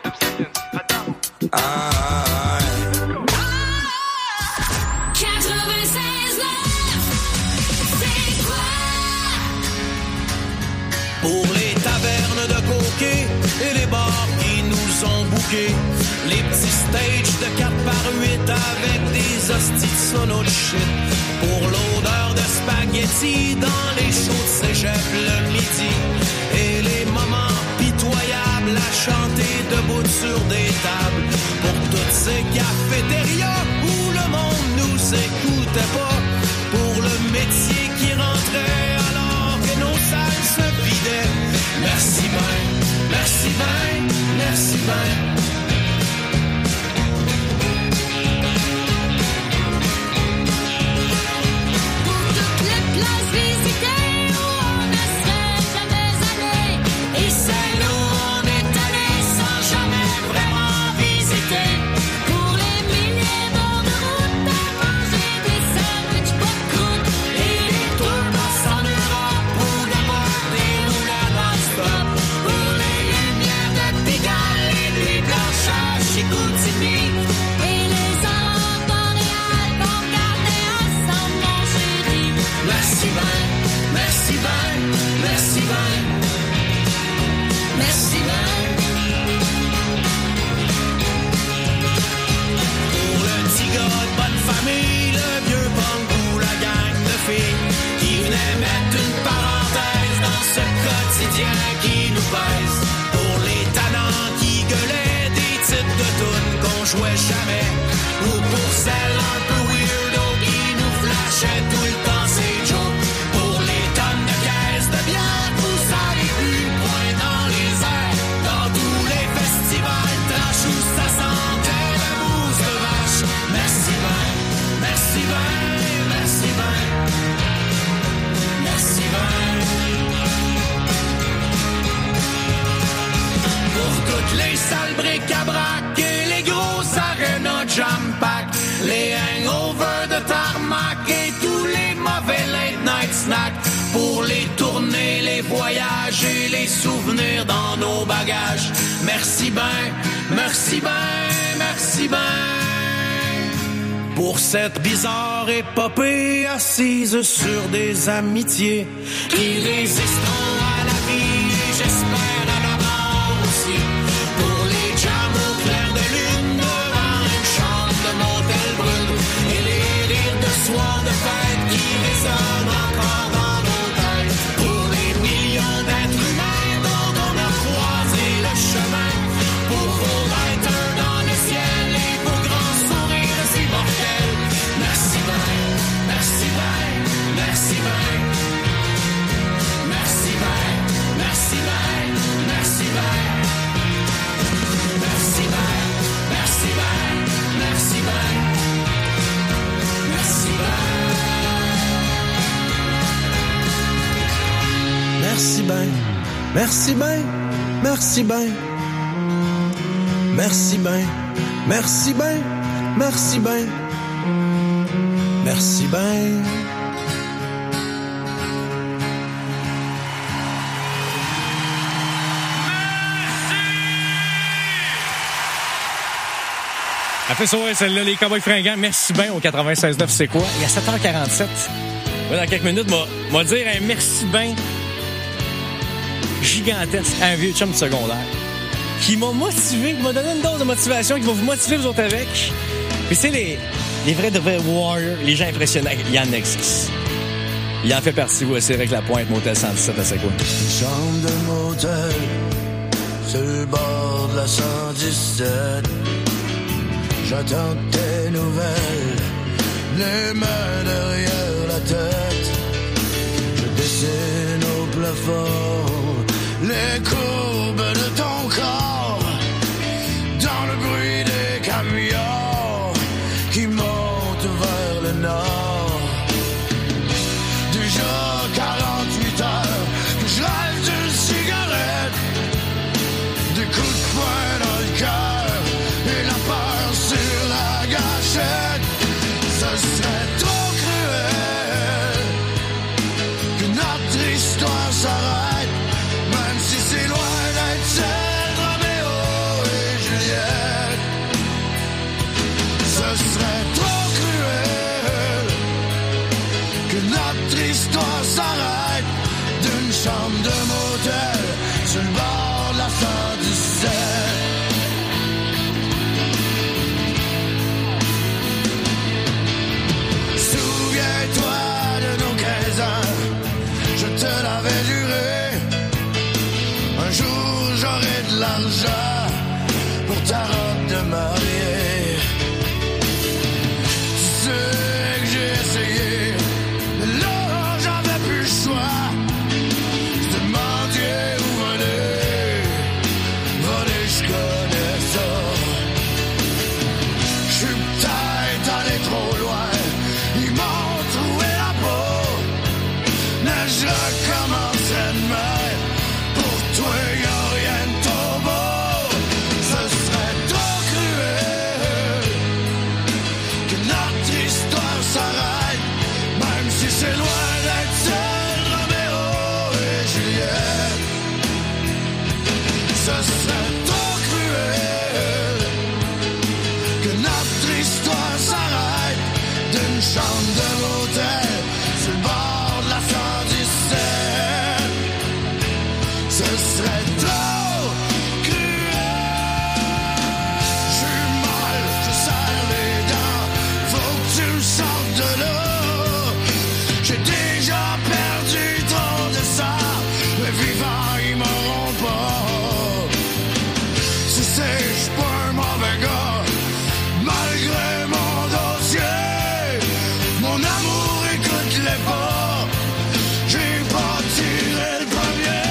Ah. Pour les tavernes de coquets et les bars qui nous ont bouqués, les petits stages de quatre par huit avec des hosties de sono de shit. Pour l'odeur de spaghetti dans les shows de cégep le midi. Et les moments pitoyables à chanter debout sur des tables. Pour toutes ces cafétérias où le monde nous écoutait pas. Pour le métier qui rentrait alors que nos salles se vidaient. Merci ben, merci ben, merci ben. Qui nous baise. Pour les tannants qui gueulaient des titres de tunes qu'on jouait jamais. Ou pour celles un peu weirdo qui nous flashaient tout le temps ces jours. Pour les tonnes de caisses de bière, vous avez vu point dans les airs. Dans tous les festivals trash où ça sentait la mousse de vache. Merci ben, merci ben, merci ben. Merci ben. Pour toutes les salles bric-à-brac et les grosses arénas jam-pack, les hangovers de tarmac et tous les mauvais late-night snacks. Pour les tournées, les voyages et les souvenirs dans nos bagages. Merci ben, merci ben, merci ben. Pour cette bizarre épopée assise sur des amitiés qui résisteront à la vie et j'espère à la mort aussi. Pour les jams au clair de lune devant une chambre de motel brune et les rires de soir de fête qui résonnent encore dans nos têtes. Pour les millions d'êtres humains dont on a croisé le chemin. Pour vos reiters dans le ciel et vos grands sourires si mortels. Merci ben, merci ben, merci ben. Merci ben, merci ben, merci ben. Merci ben, merci ben, merci ben. Merci ben. Merci ben, merci ben, merci ben. Merci ben, merci ben, merci ben, merci ben. Elle fait sourire celle-là, les Cowboys fringants. Merci bien au quatre-vingt-seize neuf, c'est quoi? Et à sept heures quarante-sept, ouais, dans quelques minutes, m'a, m'a dire un merci bien gigantesque à un vieux chum de secondaire qui m'a motivé, qui m'a donné une dose de motivation, qui va vous motiver vous autres avec. Puis c'est les, les vrais de vrais warriors, les gens impressionnants. Il y en existe. Il en fait partie, voici Éric Lapointe, Motel cent dix-sept à c'est quoi? Une chambre de motel sur le bord de la cent dix-sept. J'attends tes nouvelles, les mains derrière la tête. Je dessine au plafond les courbes de ton corps, dans le bruit des camions qui montent vers le nord. Déjà quarante-huit heures que je rêve d'une cigarette, des coups de poing dans le cœur et la peur sur la gâchette. Ce serait trop cruel que notre histoire s'arrête, même si c'est loin d'être celle de Roméo et Juliette. Ce serait trop cruel que notre histoire s'arrête d'une chambre de motel sur le bord de la cent dix-sept. Souviens-toi de nos quinze ans, je te l'avais juré. Un jour j'aurai de l'argent pour ta robe de mariée. Tu sais que j'ai essayé, mais là j'avais plus le choix. Je te mendiais ou voler, voler je connais ça. Je suis peut-être allé trop loin, ils m'ont trouvé la peau, mais je recommencerai demain. Pour toi y'a rien de trop beau. Ce serait trop cruel que notre histoire s'arrête, même si c'est loin d'être celle de Roméo et Juliette. Ce serait trop cruel que notre histoire s'arrête d'une chambre de motel sur le bord de la cent dix-sept. Ce serait trop cruel. Je suis mal, je serre les dents, faut que tu me sortes de là. J'ai déjà perdu trop de sang, mais vivants ils m'auront pas. Si c'est, je suis pas un mauvais gars, malgré mon dossier. Mon amour, écoute-les pas, j'ai pas tiré le premier.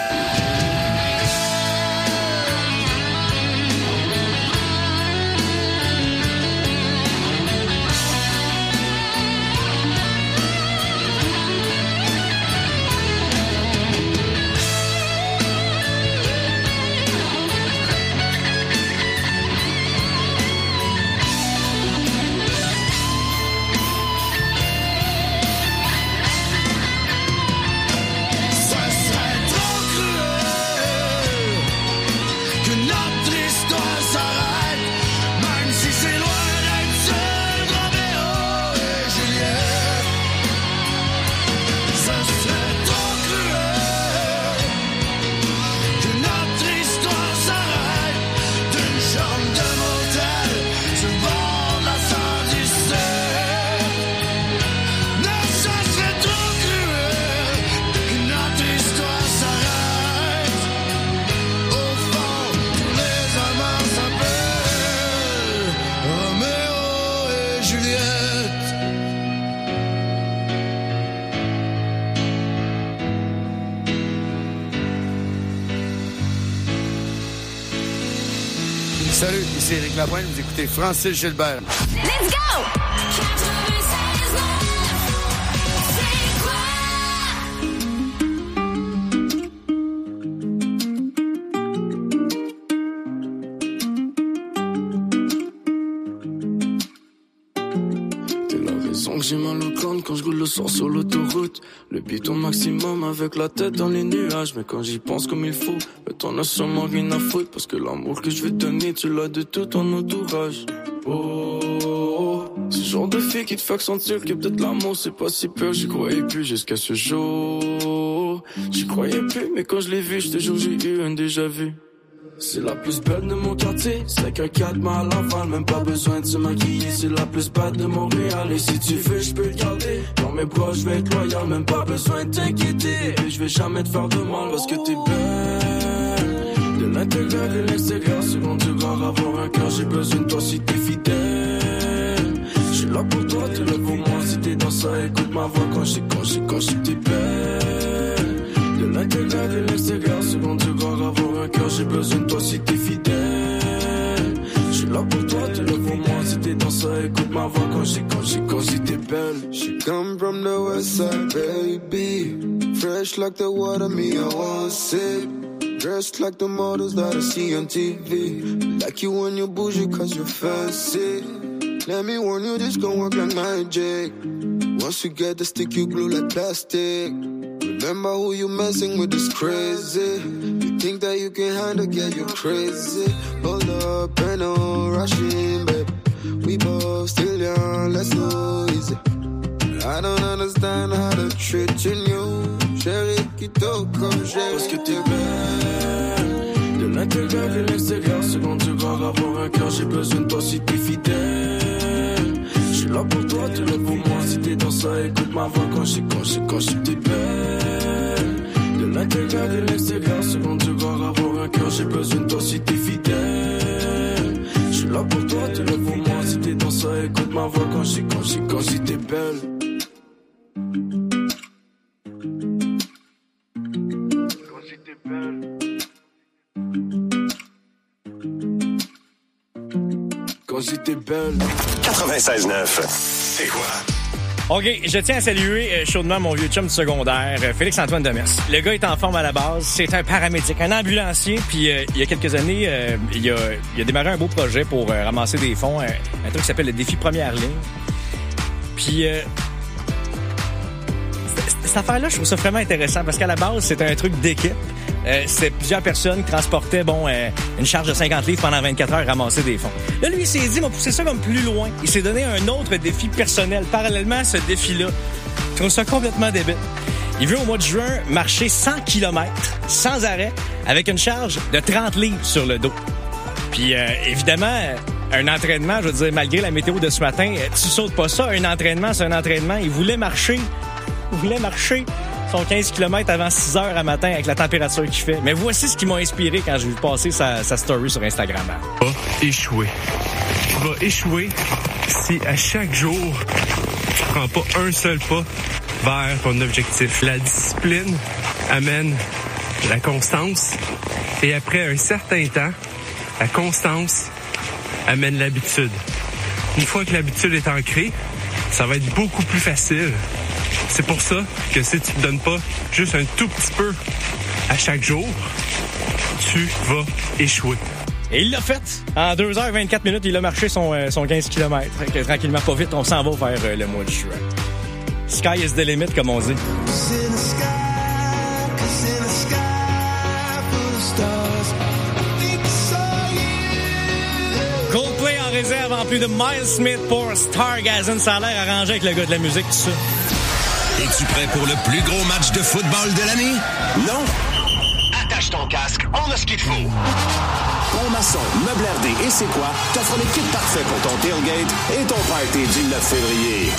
Ce serait trop cruel que notre histoire s'arrête, même si c'est loin d'être celle de Roméo et Juliette. Ce serait trop cruel que notre histoire s'arrête d'une chambre de motel sur le bord de la cent dix-sept. Non, ce serait trop cruel que notre histoire s'arrête. Au fond, tous les amants s'appellent Roméo et Juliette. Salut, ici Éric Lapointe, vous écoutez Francis Gilbert. Let's go! Sans que j'ai mal au crâne quand je roule le soir sur l'autoroute. Le beat au maximum avec la tête dans les nuages. Mais quand j'y pense comme il faut, le temps n'a sûrement rien à foutre. Parce que l'amour que je vais te donner, tu l'as de tout ton entourage. Oh, oh, oh. Ce genre de fille qui te fait sentir que peut-être l'amour c'est pas si peur. J'y croyais plus jusqu'à ce jour. J'y croyais plus, mais quand je l'ai vu, je te jure j'ai eu un déjà vu. C'est la plus belle de mon quartier, c'est qu'un quatre mal à Laval, même pas besoin de se maquiller. C'est la plus belle de Montréal, et si tu veux, je peux te garder. Dans mes bras, je vais être loyal, même pas besoin de t'inquiéter. Et je vais jamais te faire de mal, parce que t'es belle. De l'intérieur et de l'extérieur, selon du rare avoir un cœur. J'ai besoin de toi si t'es fidèle. Je suis là pour toi, t'es là pour moi. Si t'es dans ça, écoute ma voix quand j'ai, quand j'ai, quand j'ai, t'es belle. De l'intérieur et de l'extérieur, selon du rare avoir un cœur. J'ai besoin de toi si t'es fidèle. Je suis là pour toi, t'es là pour moi. Si t'es dans ça, écoute ma voix quand j'ai, quand j'ai, quand j'ai, t'es belle. She come from the west side, baby. Fresh like the water, me, I want sip. Dressed like the models that I see on T V. Like you when you're bougie cause you're fancy. Let me warn you, this gon' work like magic. Once you get the stick, you glue like plastic. Remember who you messing with is crazy. You think that you can handle, get you crazy. Hold up, ain't no rushing, babe. We both still young, let's go easy. I don't understand how to treat you new. Chérie, qui comme j'ai. Parce que t'es belle. De l'intérieur et l'extérieur, selon du rare avoir un cœur. J'ai besoin de toi si t'es fidèle. Je suis là pour toi, t'es là pour moi. Si t'es dans ça, écoute ma voix quand j'ai, quand j'ai, quand j'ai, t'es belle. De l'intérieur et l'extérieur, selon du rare avoir un cœur. J'ai besoin de toi si t'es fidèle. Je suis là pour toi, t'es là pour moi. Si t'es dans ça, écoute ma voix quand j'ai, quand j'ai, quand j'ai, t'es belle. Quand j'étais belle. quatre-vingt-seize neuf. C'est quoi? OK, je tiens à saluer euh, chaudement mon vieux chum du secondaire, euh, Félix-Antoine Demers. Le gars est en forme à la base, c'est un paramédic, un ambulancier, puis euh, il y a quelques années, euh, il, a, il a démarré un beau projet pour euh, ramasser des fonds, un, un truc qui s'appelle le défi première ligne. Puis euh, cette affaire-là, je trouve ça vraiment intéressant parce qu'à la base, c'est un truc d'équipe. Euh, c'est plusieurs personnes qui transportaient bon, euh, une charge de cinquante livres pendant vingt-quatre heures à ramasser des fonds. Là, lui, il s'est dit, il m'a poussé ça comme plus loin. Il s'est donné un autre défi personnel parallèlement à ce défi-là. Je trouve ça complètement débile. Il veut, au mois de juin, marcher cent kilomètres sans arrêt avec une charge de trente livres sur le dos. Puis, euh, évidemment, un entraînement, je veux dire, malgré la météo de ce matin, tu sautes pas ça. Un entraînement, c'est un entraînement. Il voulait marcher. Il voulait marcher son quinze kilomètres avant six heures à matin avec la température qu'il fait. Mais voici ce qui m'a inspiré quand j'ai vu passer sa, sa story sur Instagram. Va échouer. Tu vas échouer si à chaque jour, tu prends pas un seul pas vers ton objectif. La discipline amène la constance et après un certain temps, la constance amène l'habitude. Une fois que l'habitude est ancrée, ça va être beaucoup plus facile. C'est pour ça que si tu te donnes pas juste un tout petit peu à chaque jour, tu vas échouer. Et il l'a fait. En deux heures vingt-quatre minutes, il a marché son, euh, son quinze kilomètres. Tranquillement, pas vite, on s'en va vers euh, le mois de juin. Sky is the limit, comme on dit. Coldplay en réserve en plus de Miles Smith pour Stargazing. Ça a l'air arrangé avec le gars de la musique, tout ça. Es-tu prêt pour le plus gros match de football de l'année? Non? Attache ton casque, on a ce qu'il faut. Pont Maçon, Meubles R D et C'est quoi t'offre le kit parfait pour ton tailgate et ton party du neuf février.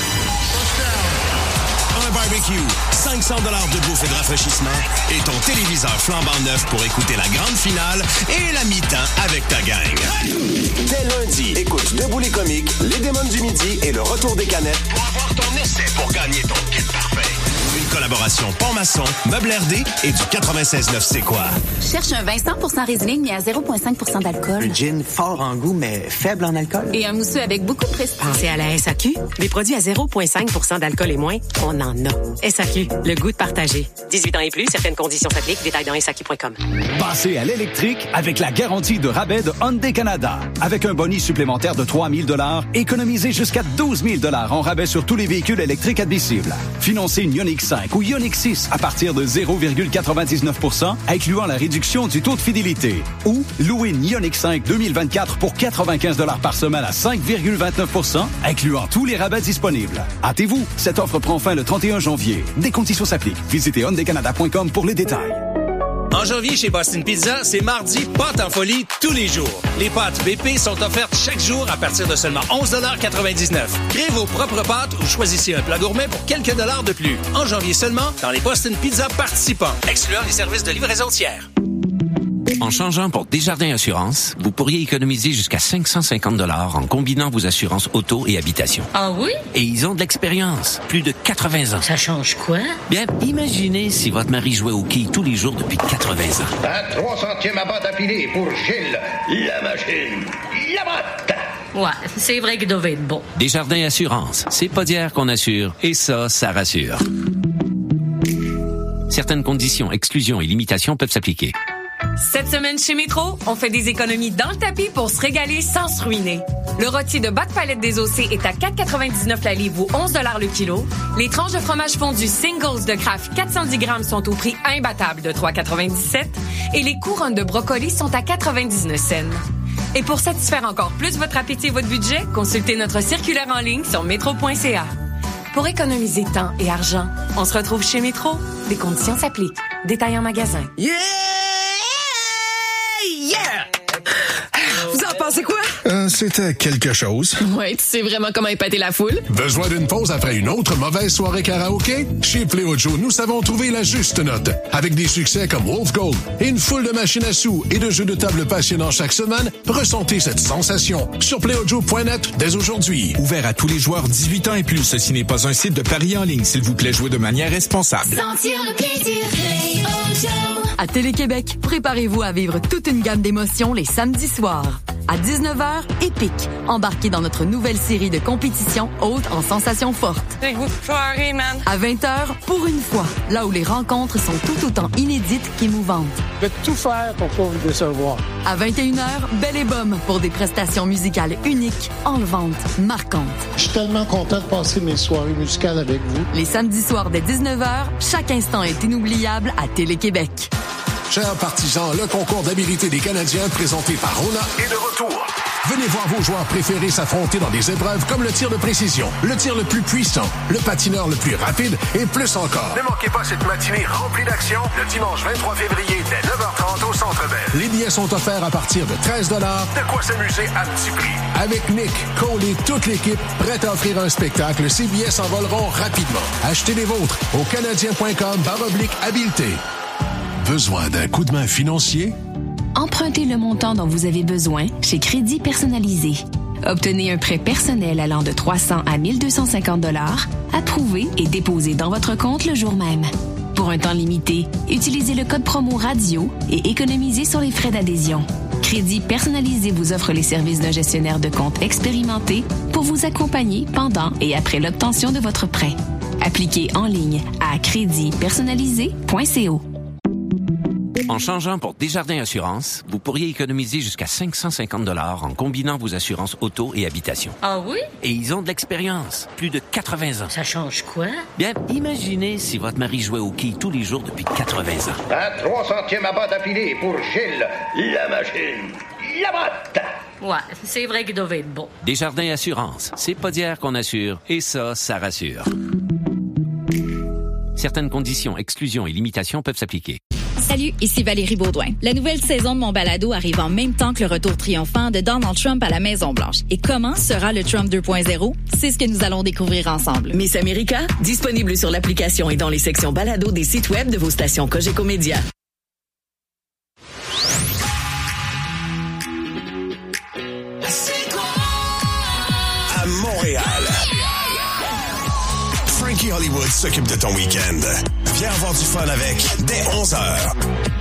Un barbecue, cinq cents dollars de bouffe et de rafraîchissement et ton téléviseur flambant neuf pour écouter la grande finale et la mi-temps avec ta gang. Dès lundi, écoute Debout les comiques, Les démons du midi et le retour des canettes pour avoir ton essai pour gagner ton kit parfait. Une collaboration Pont-Maçon, Meubles R D et du quatre-vingt-seize neuf C'est quoi? Cherche un vin cent pour cent Riesling, mais à zéro virgule cinq pour cent d'alcool. Un gin fort en goût, mais faible en alcool. Et un mousseux avec beaucoup de prestige. Pensez à la S A Q. Des produits à zéro virgule cinq pour cent d'alcool et moins, on en a. S A Q, le goût de partager. dix-huit ans et plus, certaines conditions s'appliquent. Détails dans S A Q point com. Passez à l'électrique avec la garantie de rabais de Hyundai Canada. Avec un bonus supplémentaire de trois mille dollars, économisez jusqu'à douze mille dollars en rabais sur tous les véhicules électriques admissibles. Financez une Ioniq cinq ou Ioniq six à partir de zéro virgule quatre-vingt-dix-neuf pour cent, incluant la réduction du taux de fidélité. Ou louez une Ioniq cinq deux mille vingt-quatre pour quatre-vingt-quinze dollars par semaine à cinq virgule vingt-neuf pour cent, incluant tous les rabais disponibles. Hâtez-vous, cette offre prend fin le trente et un janvier. Des conditions s'appliquent. Visitez hyundai canada point com pour les détails. En janvier, chez Boston Pizza, c'est mardi pâtes en folie tous les jours. Les pâtes B P sont offertes chaque jour à partir de seulement onze quatre-vingt-dix-neuf. Créez vos propres pâtes ou choisissez un plat gourmet pour quelques dollars de plus. En janvier seulement, dans les Boston Pizza participants, excluant les services de livraison tiers. En changeant pour Desjardins Assurance, vous pourriez économiser jusqu'à cinq cent cinquante dollars en combinant vos assurances auto et habitation. Ah oui? Et ils ont de l'expérience, plus de quatre-vingts ans. Ça change quoi? Bien, imaginez si votre mari jouait au quilles tous les jours depuis quatre-vingts ans. À trois centièmes à batte affilée pour Gilles, la machine, la batte. Ouais, c'est vrai qu'il devait être bon. Desjardins Assurance, c'est pas d'hier qu'on assure, et ça, ça rassure. Certaines conditions, exclusions et limitations peuvent s'appliquer. Cette semaine chez Métro, on fait des économies dans le tapis pour se régaler sans se ruiner. Le rôti de bas de palette désossé est à quatre quatre-vingt-dix-neuf la livre ou onze dollars le kilo. Les tranches de fromage fondu Singles de Kraft quatre cent dix grammes sont au prix imbattable de trois quatre-vingt-dix-sept et les couronnes de brocoli sont à quatre-vingt-dix-neuf cents. Et pour satisfaire encore plus votre appétit et votre budget, consultez notre circulaire en ligne sur métro point c a. Pour économiser temps et argent, on se retrouve chez Métro. Les conditions s'appliquent. Détails en magasin. Yeah! Yeah! Vous en pensez quoi? Euh, c'était quelque chose. Ouais, tu sais vraiment comment épater la foule. Besoin d'une pause après une autre mauvaise soirée karaoké? Chez Pléo Joe, nous savons trouver la juste note. Avec des succès comme Wolf Gold et une foule de machines à sous et de jeux de table passionnants chaque semaine, ressentez cette sensation sur pléo joe point net dès aujourd'hui. Ouvert à tous les joueurs dix-huit ans et plus, ceci n'est pas un site de paris en ligne. S'il vous plaît, jouez de manière responsable. Sentir le plaisir, Pléo Joe. À Télé-Québec, préparez-vous à vivre toute une gamme d'émotions les samedis soirs. À dix-neuf heures, Épique. Embarquez dans notre nouvelle série de compétitions hautes en sensations fortes. C'est goût de soirée, man. À vingt heures, Pour une fois, là où les rencontres sont tout autant inédites qu'émouvantes. Je vais tout faire pour pas vous décevoir. À vingt et une heures, Belle et Bomme pour des prestations musicales uniques, enlevantes, marquantes. Je suis tellement content de passer mes soirées musicales avec vous. Les samedis soirs dès dix-neuf heures, chaque instant est inoubliable à Télé-Québec. Chers partisans, le concours d'habilité des Canadiens présenté par Rona est de retour. Venez voir vos joueurs préférés s'affronter dans des épreuves comme le tir de précision, le tir le plus puissant, le patineur le plus rapide et plus encore. Ne manquez pas cette matinée remplie d'action le dimanche vingt-trois février dès neuf heures trente au Centre Bell. Les billets sont offerts à partir de treize dollars. De quoi s'amuser à petit prix. Avec Nick, Cole et toute l'équipe prête à offrir un spectacle, ces billets s'envoleront rapidement. Achetez les vôtres au canadien point com barre oblique habileté. Besoin d'un coup de main financier? Empruntez le montant dont vous avez besoin chez Crédit Personnalisé. Obtenez un prêt personnel allant de trois cents à mille deux cent cinquante dollars, approuvé et déposé dans votre compte le jour même. Pour un temps limité, utilisez le code promo radio et économisez sur les frais d'adhésion. Crédit Personnalisé vous offre les services d'un gestionnaire de compte expérimenté pour vous accompagner pendant et après l'obtention de votre prêt. Appliquez en ligne à crédit personnalisé point co. En changeant pour Desjardins Assurance, vous pourriez économiser jusqu'à cinq cent cinquante dollars en combinant vos assurances auto et habitation. Ah oui? Et ils ont de l'expérience, plus de quatre-vingts ans. Ça change quoi? Bien, imaginez si votre mari jouait au quilles tous les jours depuis quatre-vingts ans. À trois centièmes à batte affilée pour Gilles, la machine, la batte. Ouais, c'est vrai qu'il devait être bon. Desjardins Assurance, c'est pas d'hier qu'on assure, et ça, ça rassure. Certaines conditions, exclusions et limitations peuvent s'appliquer. Salut, ici Valérie Baudouin. La nouvelle saison de mon balado arrive en même temps que le retour triomphant de Donald Trump à la Maison-Blanche. Et comment sera le Trump deux point zéro? C'est ce que nous allons découvrir ensemble. Miss America, disponible sur l'application et dans les sections balado des sites web de vos stations Cogeco Média. À Montréal, Frankie Hollywood s'occupe de ton week-end. Viens avoir du fun avec dès onze heures.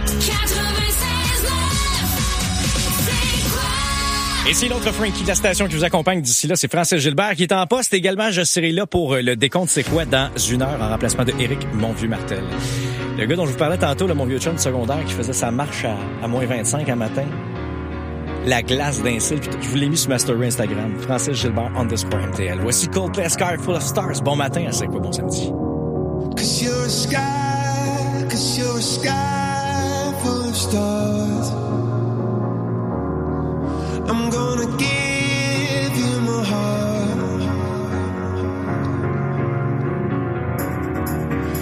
Et c'est l'autre Frankie de la station qui vous accompagne d'ici là, c'est Francis Gilbert qui est en poste. Également, je serai là pour le décompte C'est quoi dans une heure en remplacement de Éric Monvieux-Martel. Le gars dont je vous parlais tantôt, là, mon vieux chum secondaire qui faisait sa marche à, à moins vingt-cinq un matin. La glace d'un cil. Je vous l'ai mis sur ma story Instagram. Francis Gilbert underscore M T L. Voici Coldplay Sky Full of Stars. Bon matin à C'est quoi bon samedi. Cause you're a sky, cause you're a sky full of stars. I'm gonna give